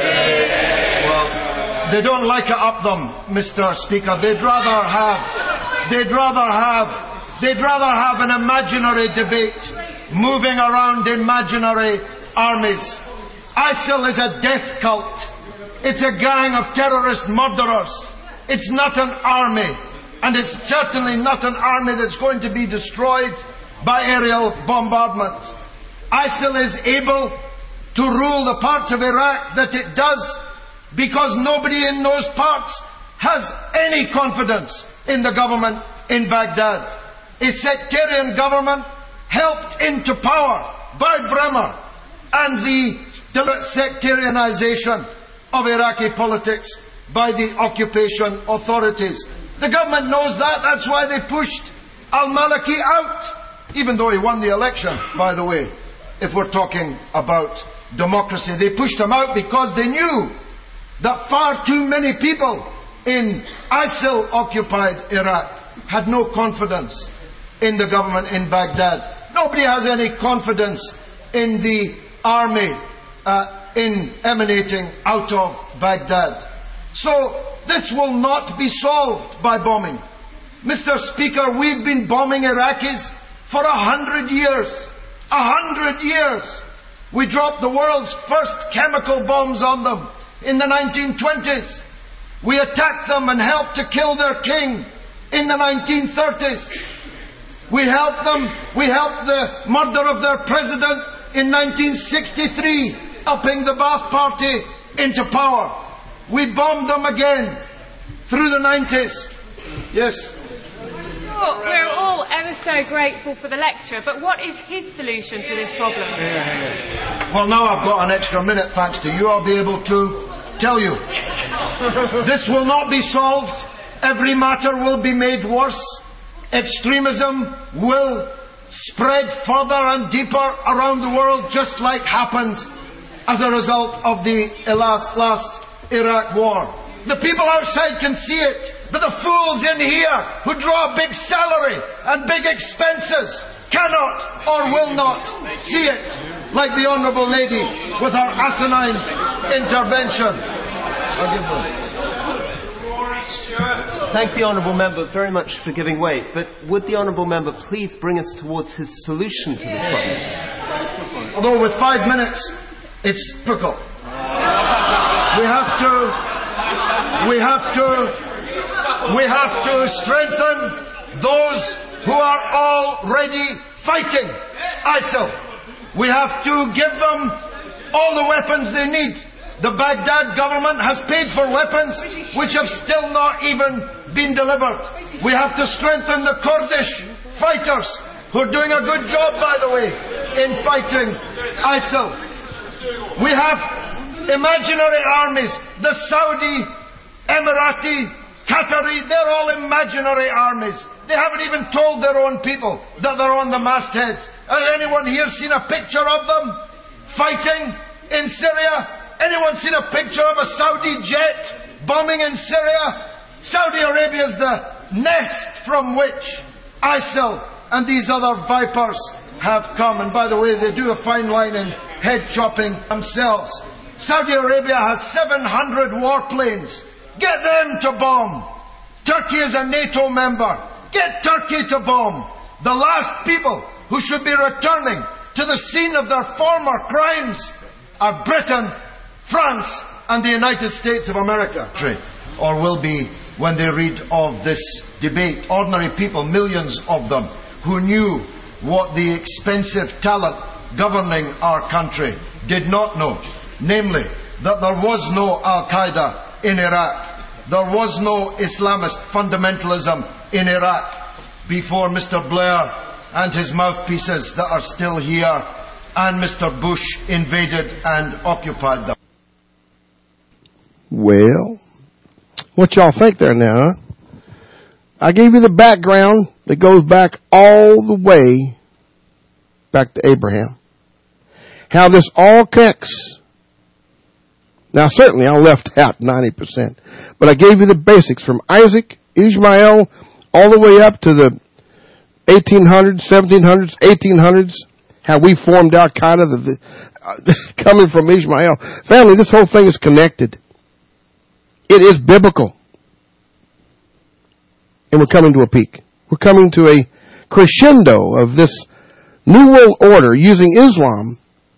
Yeah. Well, they don't like it up them, Mister Speaker. They'd rather have, they'd rather have, they'd rather have an imaginary debate moving around imaginary armies. ISIL is a death cult. It's a gang of terrorist murderers. It's not an army. And it's certainly not an army that's going to be destroyed by aerial bombardment. ISIL is able to rule the parts of Iraq that it does because nobody in those parts has any confidence in the government in Baghdad. A sectarian government helped into power by Bremer and the sectarianization of Iraqi politics by the occupation authorities. The government knows that. That's why they pushed al-Maliki out. Even though he won the election, by the way, if we're talking about democracy. They pushed him out because they knew that far too many people in ISIL-occupied Iraq had no confidence in the government in Baghdad. Nobody has any confidence in the army uh, in emanating out of Baghdad. So this will not be solved by bombing. Mister Speaker, we've been bombing Iraqis for a hundred years. A hundred years. We dropped the world's first chemical bombs on them in the nineteen twenties. We attacked them and helped to kill their king in the nineteen thirties. We helped them, we helped the murder of their president in nineteen sixty-three. Upping the Ba'ath Party into power. We bombed them again through the nineties. Yes. Sure, we're all ever so grateful for the lecturer, but what is his solution to this problem? Well, now I've got an extra minute thanks to you. I'll be able to tell you. This will not be solved. Every matter will be made worse. Extremism will spread further and deeper around the world, just like happened as a result of the last, last Iraq war. The people outside can see it, but the fools in here who draw a big salary and big expenses cannot or will not see it, like the Honourable Lady with her asinine intervention. I'll give them. Thank the Honourable Member very much for giving way, but would the Honourable Member please bring us towards his solution to this problem? Although with five minutes, it's difficult. We have to, we have to, we have to strengthen those who are already fighting ISIL. We have to give them all the weapons they need. The Baghdad government has paid for weapons which have still not even been delivered. We have to strengthen the Kurdish fighters who are doing a good job, by the way, in fighting ISIL. We have imaginary armies. The Saudi, Emirati, Qatari, they're all imaginary armies. They haven't even told their own people that they're on the masthead. Has anyone here seen a picture of them fighting in Syria? Anyone seen a picture of a Saudi jet bombing in Syria? Saudi Arabia is the nest from which ISIL and these other vipers have come. And by the way, they do a fine line in head chopping themselves. Saudi Arabia has seven hundred warplanes. Get them to bomb. Turkey is a NATO member. Get Turkey to bomb. The last people who should be returning to the scene of their former crimes are Britain France and the United States of America, or will be when they read of this debate. Ordinary people, millions of them, who knew what the expensive talent governing our country did not know, namely that there was no Al-Qaeda in Iraq. There was no Islamist fundamentalism in Iraq before Mister Blair and his mouthpieces that are still here and Mister Bush invaded and occupied them. Well, what y'all think there now, huh? I gave you the background that goes back all the way back to Abraham. How this all connects. Now, certainly I left out ninety percent. But I gave you the basics from Isaac, Ishmael, all the way up to the eighteen hundreds, seventeen hundreds, eighteen hundreds. How we formed Al-Qaeda, the, the, uh, coming from Ishmael. Family, this whole thing is connected. It is biblical. And we're coming to a peak. We're coming to a crescendo of this New World Order using Islam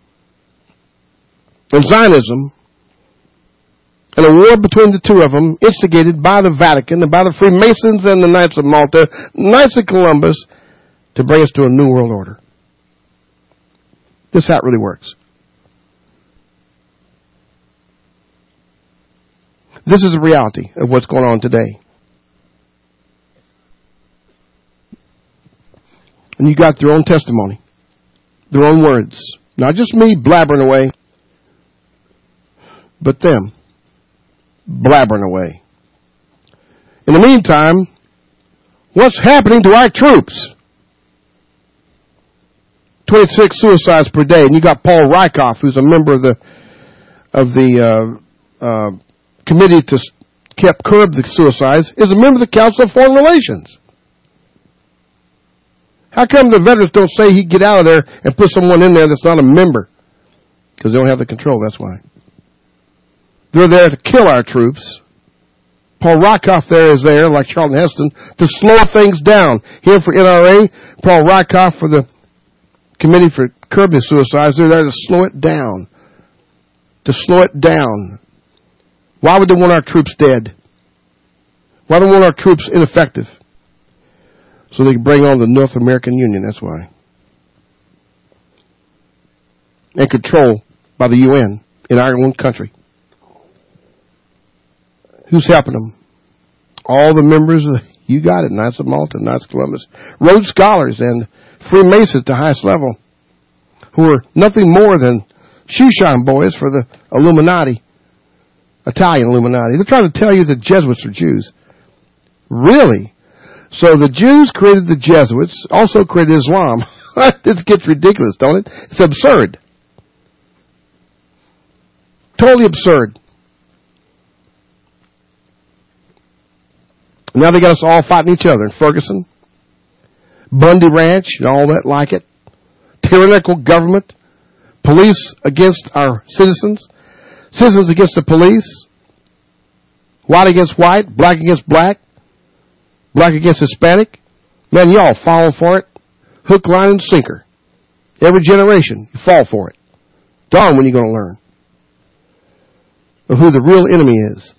and Zionism, and a war between the two of them, instigated by the Vatican and by the Freemasons and the Knights of Malta, Knights of Columbus, to bring us to a New World Order. This is how it really works. This is the reality of what's going on today. And you got their own testimony, their own words. Not just me blabbering away, but them blabbering away. In the meantime, what's happening to our troops? twenty-six suicides per day, and you got Paul Rieckhoff, who's a member of the of the uh, uh, committee to keep curb the suicides, is a member of the Council of Foreign Relations. How come the veterans don't say he'd get out of there and put someone in there that's not a member? Because they don't have the control, that's why. They're there to kill our troops. Paul Rieckhoff there is there, like Charlton Heston, to slow things down. Him for N R A, Paul Rieckhoff for the Committee for Curbing Suicides. They're there to slow it down. To slow it down. Why would they want our troops dead? Why do they want our troops ineffective? So they can bring on the North American Union, that's why. And control by the U N in our own country. Who's helping them? All the members of the, you got it, Knights of Malta, Knights of Columbus, Rhodes Scholars, and Freemasons at the highest level, who are nothing more than shoeshine boys for the Illuminati, Italian Illuminati. They're trying to tell you the Jesuits are Jews. Really? So the Jews created the Jesuits, also created Islam. This gets ridiculous, don't it? It's absurd. Totally absurd. Now they got us all fighting each other in Ferguson, Bundy Ranch, and all that like it. Tyrannical government, police against our citizens, citizens against the police, white against white, black against black, black against Hispanic. Man, y'all fall for it. Hook, line, and sinker. Every generation, you fall for it. Darn when you're going to learn of who the real enemy is.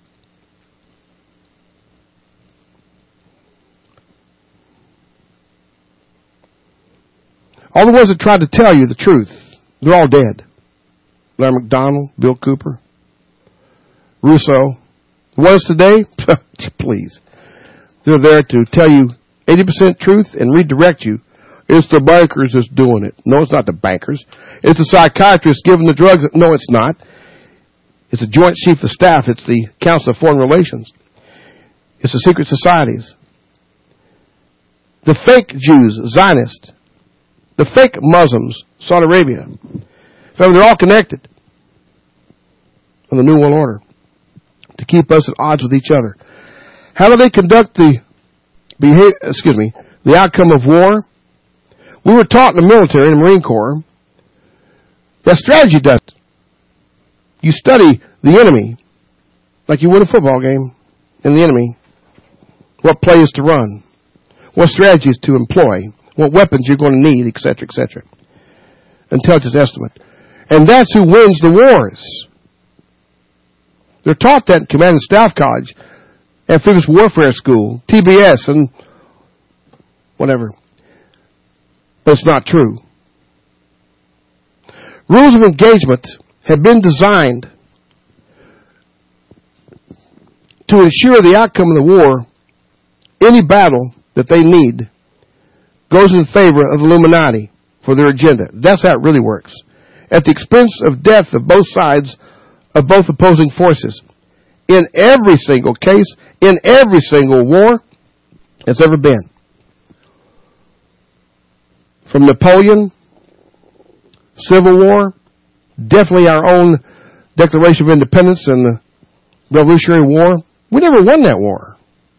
All the ones that tried to tell you the truth, they're all dead. Larry McDonald, Bill Cooper, Rousseau. The ones today, please. They're there to tell you eighty percent truth and redirect you. It's the bankers that's doing it. No, it's not the bankers. It's the psychiatrist giving the drugs. No, it's not. It's the Joint Chief of Staff. It's the Council of Foreign Relations. It's the secret societies. The fake Jews, Zionists. The fake Muslims, Saudi Arabia. So they're all connected in the New World Order to keep us at odds with each other. How do they conduct the behavior, excuse me, the outcome of war? We were taught in the military, in the Marine Corps, that strategy does it. You study the enemy like you would a football game, and the enemy, what plays to run, what strategies to employ, what weapons you're going to need, et cetera, et cetera. Intelligence estimate. And that's who wins the wars. They're taught that in Command and Staff College, Amphibious Warfare School, T B S, and whatever. But it's not true. Rules of engagement have been designed to ensure the outcome of the war, any battle that they need, goes in favor of the Illuminati for their agenda. That's how it really works. At the expense of death of both sides, of both opposing forces. In every single case, in every single war that's ever been. From Napoleon, Civil War, definitely our own Declaration of Independence and the Revolutionary War. We never won that war.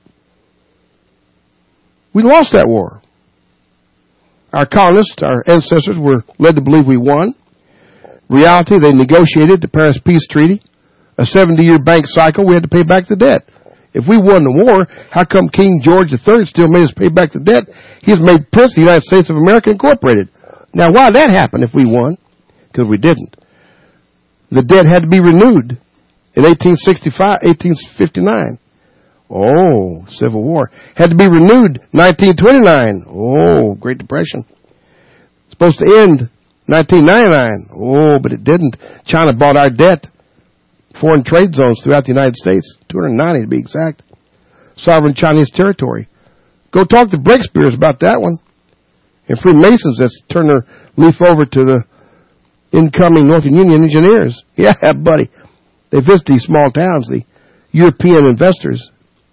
We lost that war. Our colonists, our ancestors, were led to believe we won. Reality, they negotiated the Paris Peace Treaty, a seventy-year bank cycle. We had to pay back the debt. If we won the war, how come King George the Third still made us pay back the debt? He was made Prince of the United States of America Incorporated. Now, why did that happen if we won? Because we didn't. The debt had to be renewed in eighteen sixty-five, eighteen fifty-nine. Oh, Civil War. Had to be renewed nineteen twenty-nine. Oh, Great Depression. Supposed to end nineteen ninety-nine. Oh, but it didn't. China bought our debt. Foreign trade zones throughout the United States. two hundred ninety to be exact. Sovereign Chinese territory. Go talk to Breakspears about that one. And Freemasons that's turned their leaf over to the incoming Northern Union engineers. Yeah, buddy. They visit these small towns, the European investors.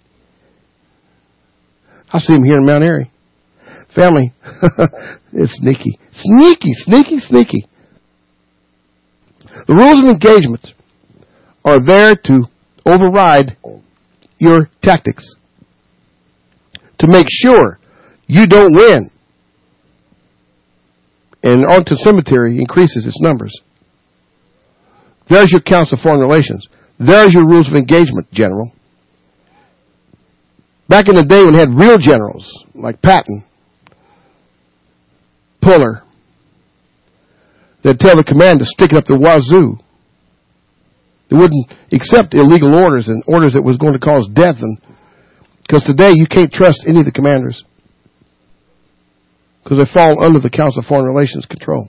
I see them here in Mount Airy. Family, it's sneaky. Sneaky, sneaky, sneaky. The rules of engagement are there to override your tactics. To make sure you don't win. And Arlington Cemetery increases its numbers. There's your Council of Foreign Relations. There's your rules of engagement, General. Back in the day when we had real generals, like Patton, Puller, they'd tell the command to stick it up the wazoo. They wouldn't accept illegal orders and orders that was going to cause death. And because today you can't trust any of the commanders. Because they fall under the Council of Foreign Relations control.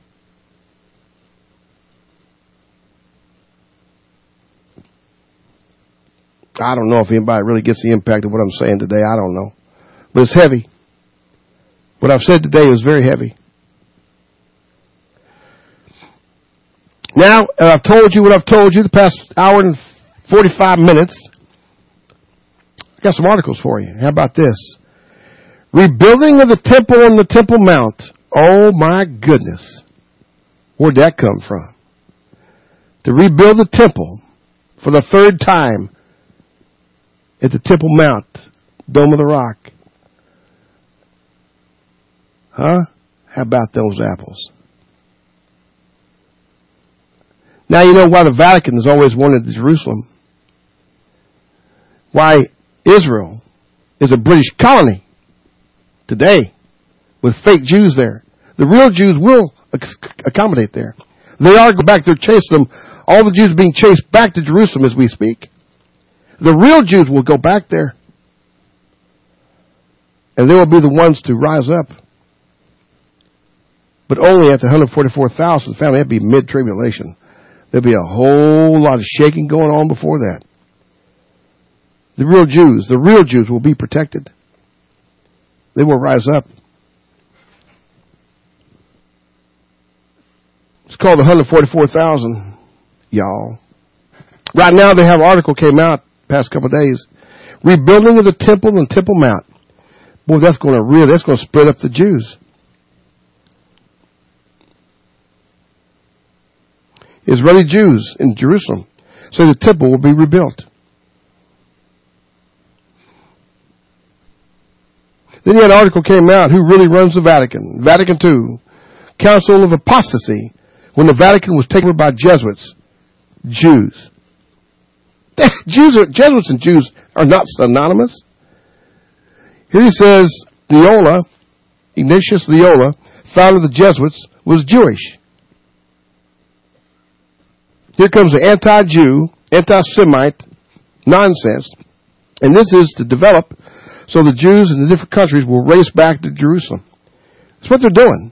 I don't know if anybody really gets the impact of what I'm saying today. I don't know. But it's heavy. What I've said today is very heavy. Now, I've told you what I've told you the past hour and forty-five minutes. I got some articles for you. How about this? Rebuilding of the temple on the Temple Mount. Oh my goodness. Where'd that come from? To rebuild the temple for the third time at the Temple Mount, Dome of the Rock. Huh? How about those apples? Now you know why the Vatican has always wanted Jerusalem. Why Israel is a British colony today with fake Jews there. The real Jews will accommodate there. They are go back there chasing them. All the Jews are being chased back to Jerusalem as we speak. The real Jews will go back there. And they will be the ones to rise up. But only after one hundred forty-four thousand family. That'd be mid-tribulation. There'll be a whole lot of shaking going on before that. The real Jews, the real Jews will be protected. They will rise up. It's called the one hundred forty-four thousand, y'all. Right now they have an article came out past couple of days. Rebuilding of the temple and Temple Mount. Boy, that's going to really, that's going to spread up the Jews. Israeli Jews in Jerusalem say the temple will be rebuilt. Then you had an article came out, who really runs the Vatican? Vatican two. Council of Apostasy. When the Vatican was taken over by Jesuits. Jews. Jews are, Jesuits and Jews are not synonymous. Here he says, Loyola, Ignatius Loyola, founder of the Jesuits, was Jewish. Here comes the anti-Jew, anti-Semite nonsense. And this is to develop so the Jews in the different countries will race back to Jerusalem. That's what they're doing.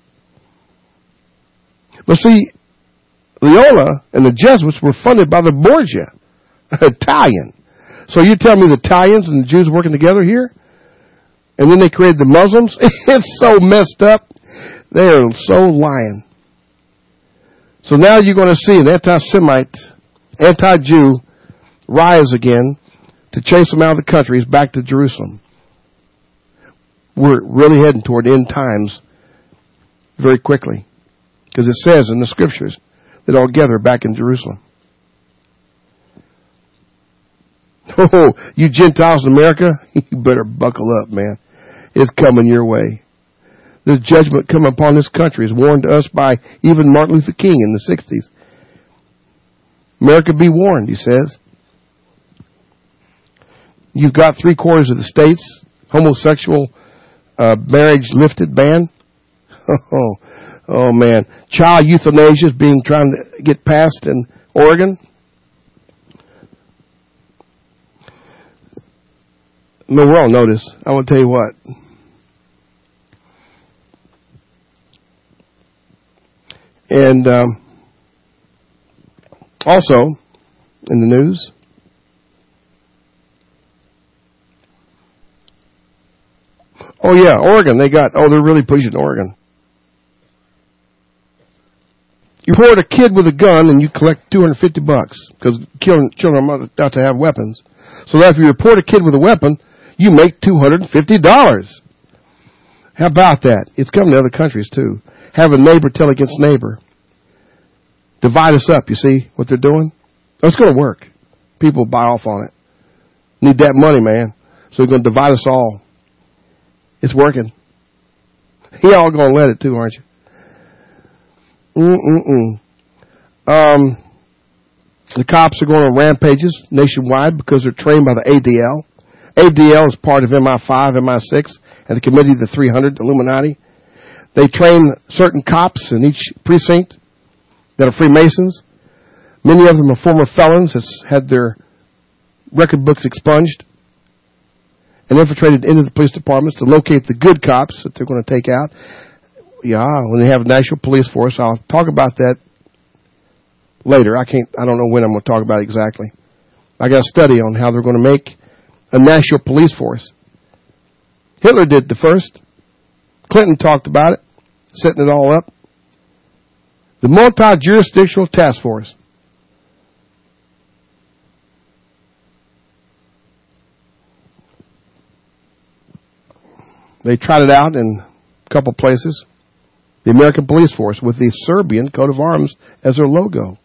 But see, Loyola and the Jesuits were funded by the Borgia, Italian. So you tell me the Italians and the Jews working together here? And then they created the Muslims? It's so messed up. They are so lying. So now you're going to see an anti-Semite, anti-Jew rise again to chase them out of the countries back to Jerusalem. We're really heading toward end times very quickly. Because it says in the scriptures that all gather back in Jerusalem. Oh, you Gentiles in America, you better buckle up, man. It's coming your way. The judgment coming upon this country is warned to us by even Martin Luther King in the sixties. America, be warned, he says. You've got three quarters of the states, homosexual uh, marriage lifted, ban. Oh, oh, man. Child euthanasia is being trying to get passed in Oregon. No, we're on notice. I want to tell you what. And um, also, in the news, oh yeah, Oregon, they got, oh, they're really pushing Oregon. You report a kid with a gun and you collect two hundred fifty bucks because children, children are about to have weapons. So that if you report a kid with a weapon, you make two hundred fifty dollars. How about that? It's coming to other countries too. Have a neighbor tell against neighbor. Divide us up, you see what they're doing? Oh, it's going to work. People buy off on it. Need that money, man. So they're going to divide us all. It's working. Y'all going to let it too, aren't you? Mm-mm-mm. Um, the cops are going on rampages nationwide because they're trained by the A D L. A D L is part of M I five, M I six, and the Committee of the three hundred, Illuminati. They train certain cops in each precinct that are Freemasons. Many of them are former felons, has had their record books expunged, and infiltrated into the police departments to locate the good cops that they're going to take out. Yeah, when they have a national police force, I'll talk about that later. I can't, I don't know when I'm going to talk about it exactly. I got a study on how they're going to make a national police force. Hitler did the first. Clinton talked about it, setting it all up. The multi-jurisdictional task force. They tried it out in a couple places. The American police force with the Serbian coat of arms as their logo.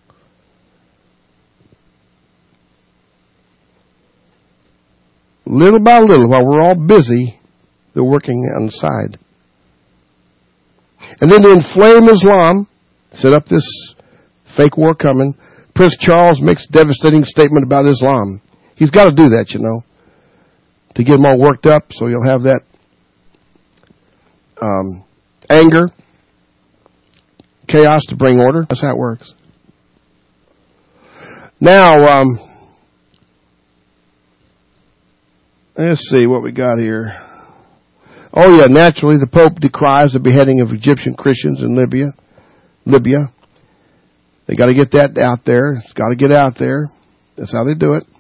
Little by little, while we're all busy, they're working on the side. And then to inflame Islam, set up this fake war coming, Prince Charles makes a devastating statement about Islam. He's got to do that, you know, to get them all worked up so you'll have that um, anger, chaos to bring order. That's how it works. Now, um, let's see what we got here. Oh yeah, naturally the Pope decries the beheading of Egyptian Christians in Libya. Libya. They got to get that out there. It's got to get out there. That's how they do it.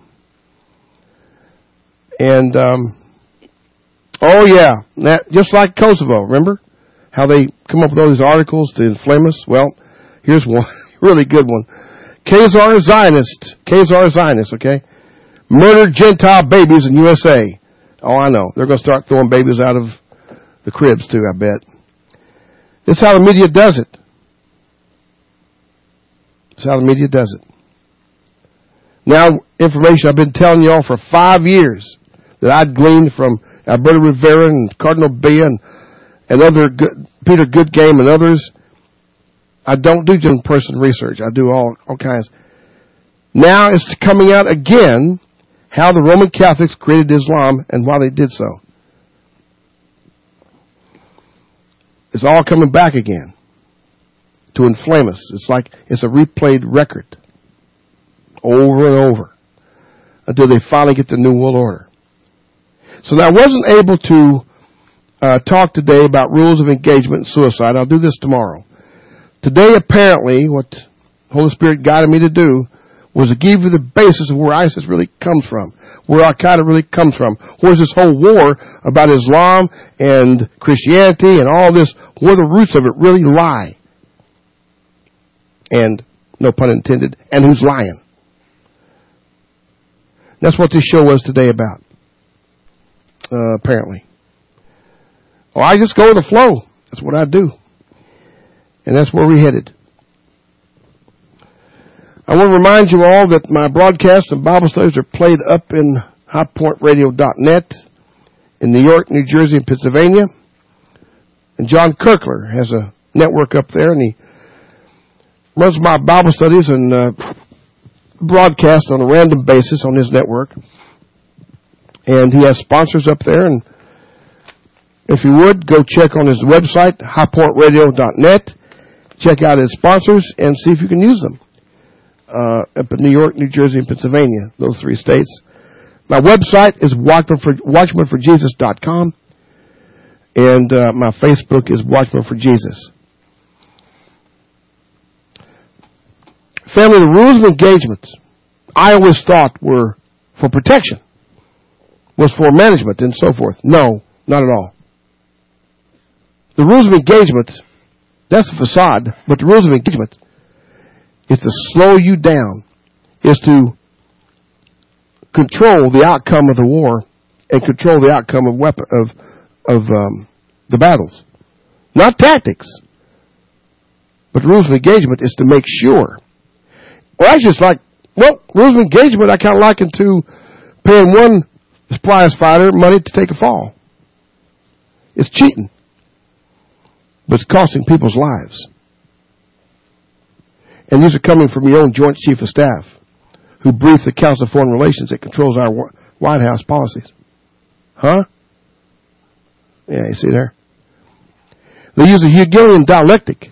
And um, oh yeah, that, just like Kosovo. Remember how they come up with all these articles to inflame us? Well, here's one really good one. Khazar Zionist. Khazar Zionist. Okay. Murdered Gentile babies in U S A. Oh, I know. They're going to start throwing babies out of the cribs, too, I bet. This is how the media does it. This is how the media does it. Now, information I've been telling you all for five years that I'd gleaned from Alberto Rivera and Cardinal Bea and, and other good, Peter Goodgame and others. I don't do just in-person research. I do all, all kinds. Now it's coming out again how the Roman Catholics created Islam and why they did so. It's all coming back again to inflame us. It's like it's a replayed record over and over until they finally get the New World Order. So now I wasn't able to uh, talk today about rules of engagement and suicide. I'll do this tomorrow. Today, apparently, what the Holy Spirit guided me to do was to give you the basis of where ISIS really comes from, where Al-Qaeda really comes from. Where's this whole war about Islam and Christianity and all this, where the roots of it really lie. And, no pun intended, and who's lying. That's what this show was today about, uh, apparently. Well, I just go with the flow. That's what I do. And that's where we're headed. I want to remind you all that my broadcasts and Bible studies are played up in high point radio dot net in New York, New Jersey, and Pennsylvania. And John Kirkler has a network up there, and he runs my Bible studies and uh, broadcasts on a random basis on his network. And he has sponsors up there, and if you would, go check on his website, high point radio dot net. Check out his sponsors and see if you can use them. Uh, up in New York, New Jersey, and Pennsylvania, those three states. My website is watchman for, watchman for jesus dot com, and uh, my Facebook is Watchman for Jesus. Family, the rules of engagement I always thought were for protection, was for management and so forth. No, not at all. The rules of engagement, that's a facade, but the rules of engagement is to slow you down, is to control the outcome of the war and control the outcome of weapon of of um, the battles. Not tactics, but rules of engagement is to make sure. Well, actually, it's like, well, rules of engagement I kind of liken to paying one prize fighter money to take a fall. It's cheating, but it's costing people's lives. And these are coming from your own Joint Chief of Staff, who briefed the Council of Foreign Relations that controls our White House policies. Huh? Yeah, you see there? They use a Hegelian dialectic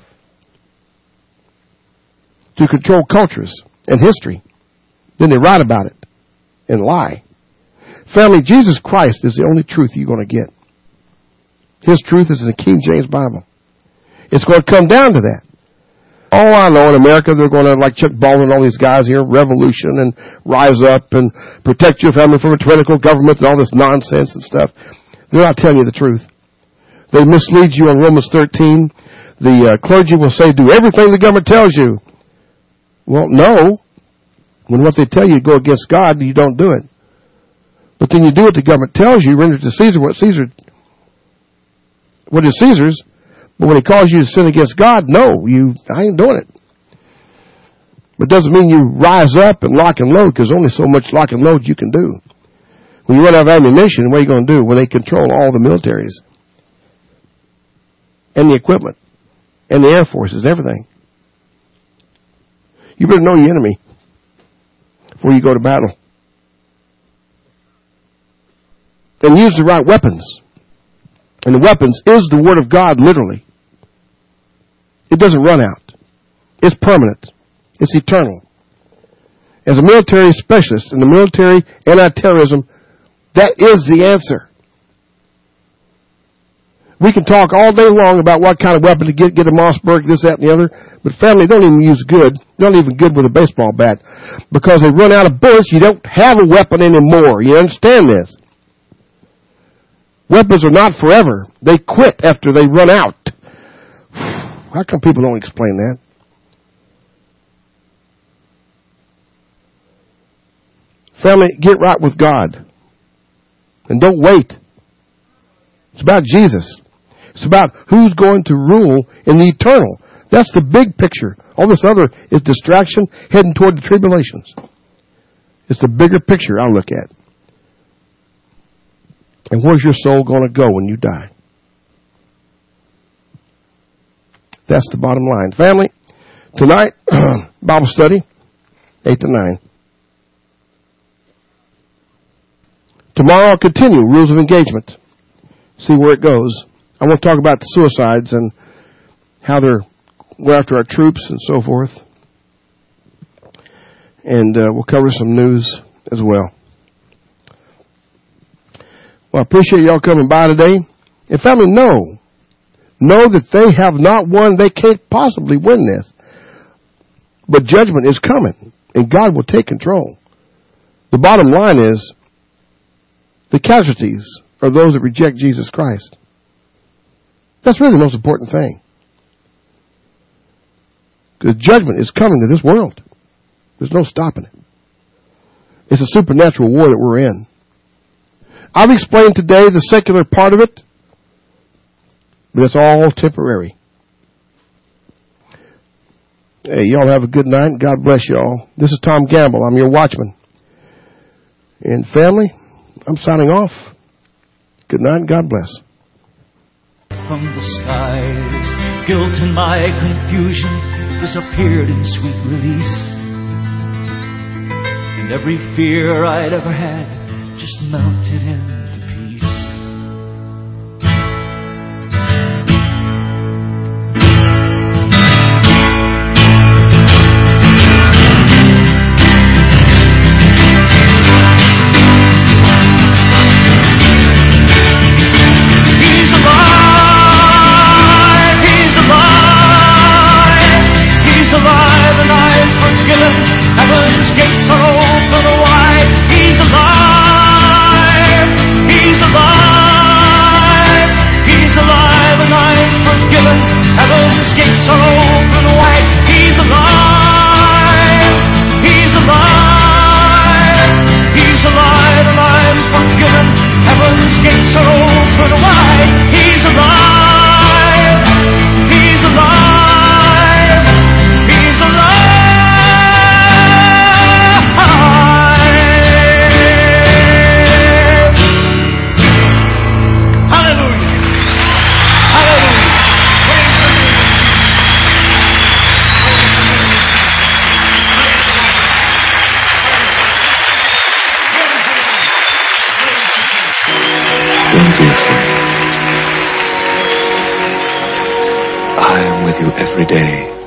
to control cultures and history. Then they write about it and lie. Family, Jesus Christ is the only truth you're going to get. His truth is in the King James Bible. It's going to come down to that. Oh, I know, in America they're going to, like Chuck Baldwin and all these guys here, revolution and rise up and protect your family from a tyrannical government and all this nonsense and stuff. They're not telling you the truth. They mislead you on Romans thirteen. The uh, clergy will say, do everything the government tells you. Well, no. When what they tell you go against God, you don't do it. But then you do what the government tells you, render to Caesar what Caesar, what is Caesar's. But when he calls you to sin against God, no, you, I ain't doing it. But it doesn't mean you rise up and lock and load, because only so much lock and load you can do. When you run out of ammunition, what are you going to do when they control all the militaries? And the equipment. And the air forces, everything. You better know your enemy before you go to battle. And use the right weapons. And the weapons is the Word of God, literally. It doesn't run out. It's permanent. It's eternal. As a military specialist in the military anti-terrorism, that is the answer. We can talk all day long about what kind of weapon to get, get a Mossberg, this, that, and the other, but family don't even use good. They're not even good with a baseball bat. Because they run out of bullets, you don't have a weapon anymore. You understand this? Weapons are not forever. They quit after they run out. How come people don't explain that? Family, get right with God. And don't wait. It's about Jesus. It's about who's going to rule in the eternal. That's the big picture. All this other is distraction heading toward the tribulations. It's the bigger picture I look at. And where's your soul going to go when you die? That's the bottom line. Family, tonight, Bible study, eight to nine. Tomorrow I'll continue, rules of engagement. See where it goes. I want to talk about the suicides and how they're going after our troops and so forth. And uh, we'll cover some news as well. Well, I appreciate y'all coming by today. And family, know, know that they have not won. They can't possibly win this. But judgment is coming, and God will take control. The bottom line is, the casualties are those that reject Jesus Christ. That's really the most important thing. Because judgment is coming to this world. There's no stopping it. It's a supernatural war that we're in. I've explained today the secular part of it, but it's all temporary. Hey, y'all have a good night. God bless y'all. This is Tom Gamble. I'm your watchman. And family, I'm signing off. Good night and God bless. From the skies, guilt and my confusion disappeared in sweet release. And every fear I'd ever had just melted into peace. He's alive, he's alive, he's alive and I've forgiven. Heaven's gates are open wide. He's alive. He's alive. He's alive and I'm forgiven. Heaven's gates are open wide. He's alive. He's alive. He's alive and I'm forgiven. Heaven's gates are open wide. He's alive. He's alive. He's alive. I am with you every day.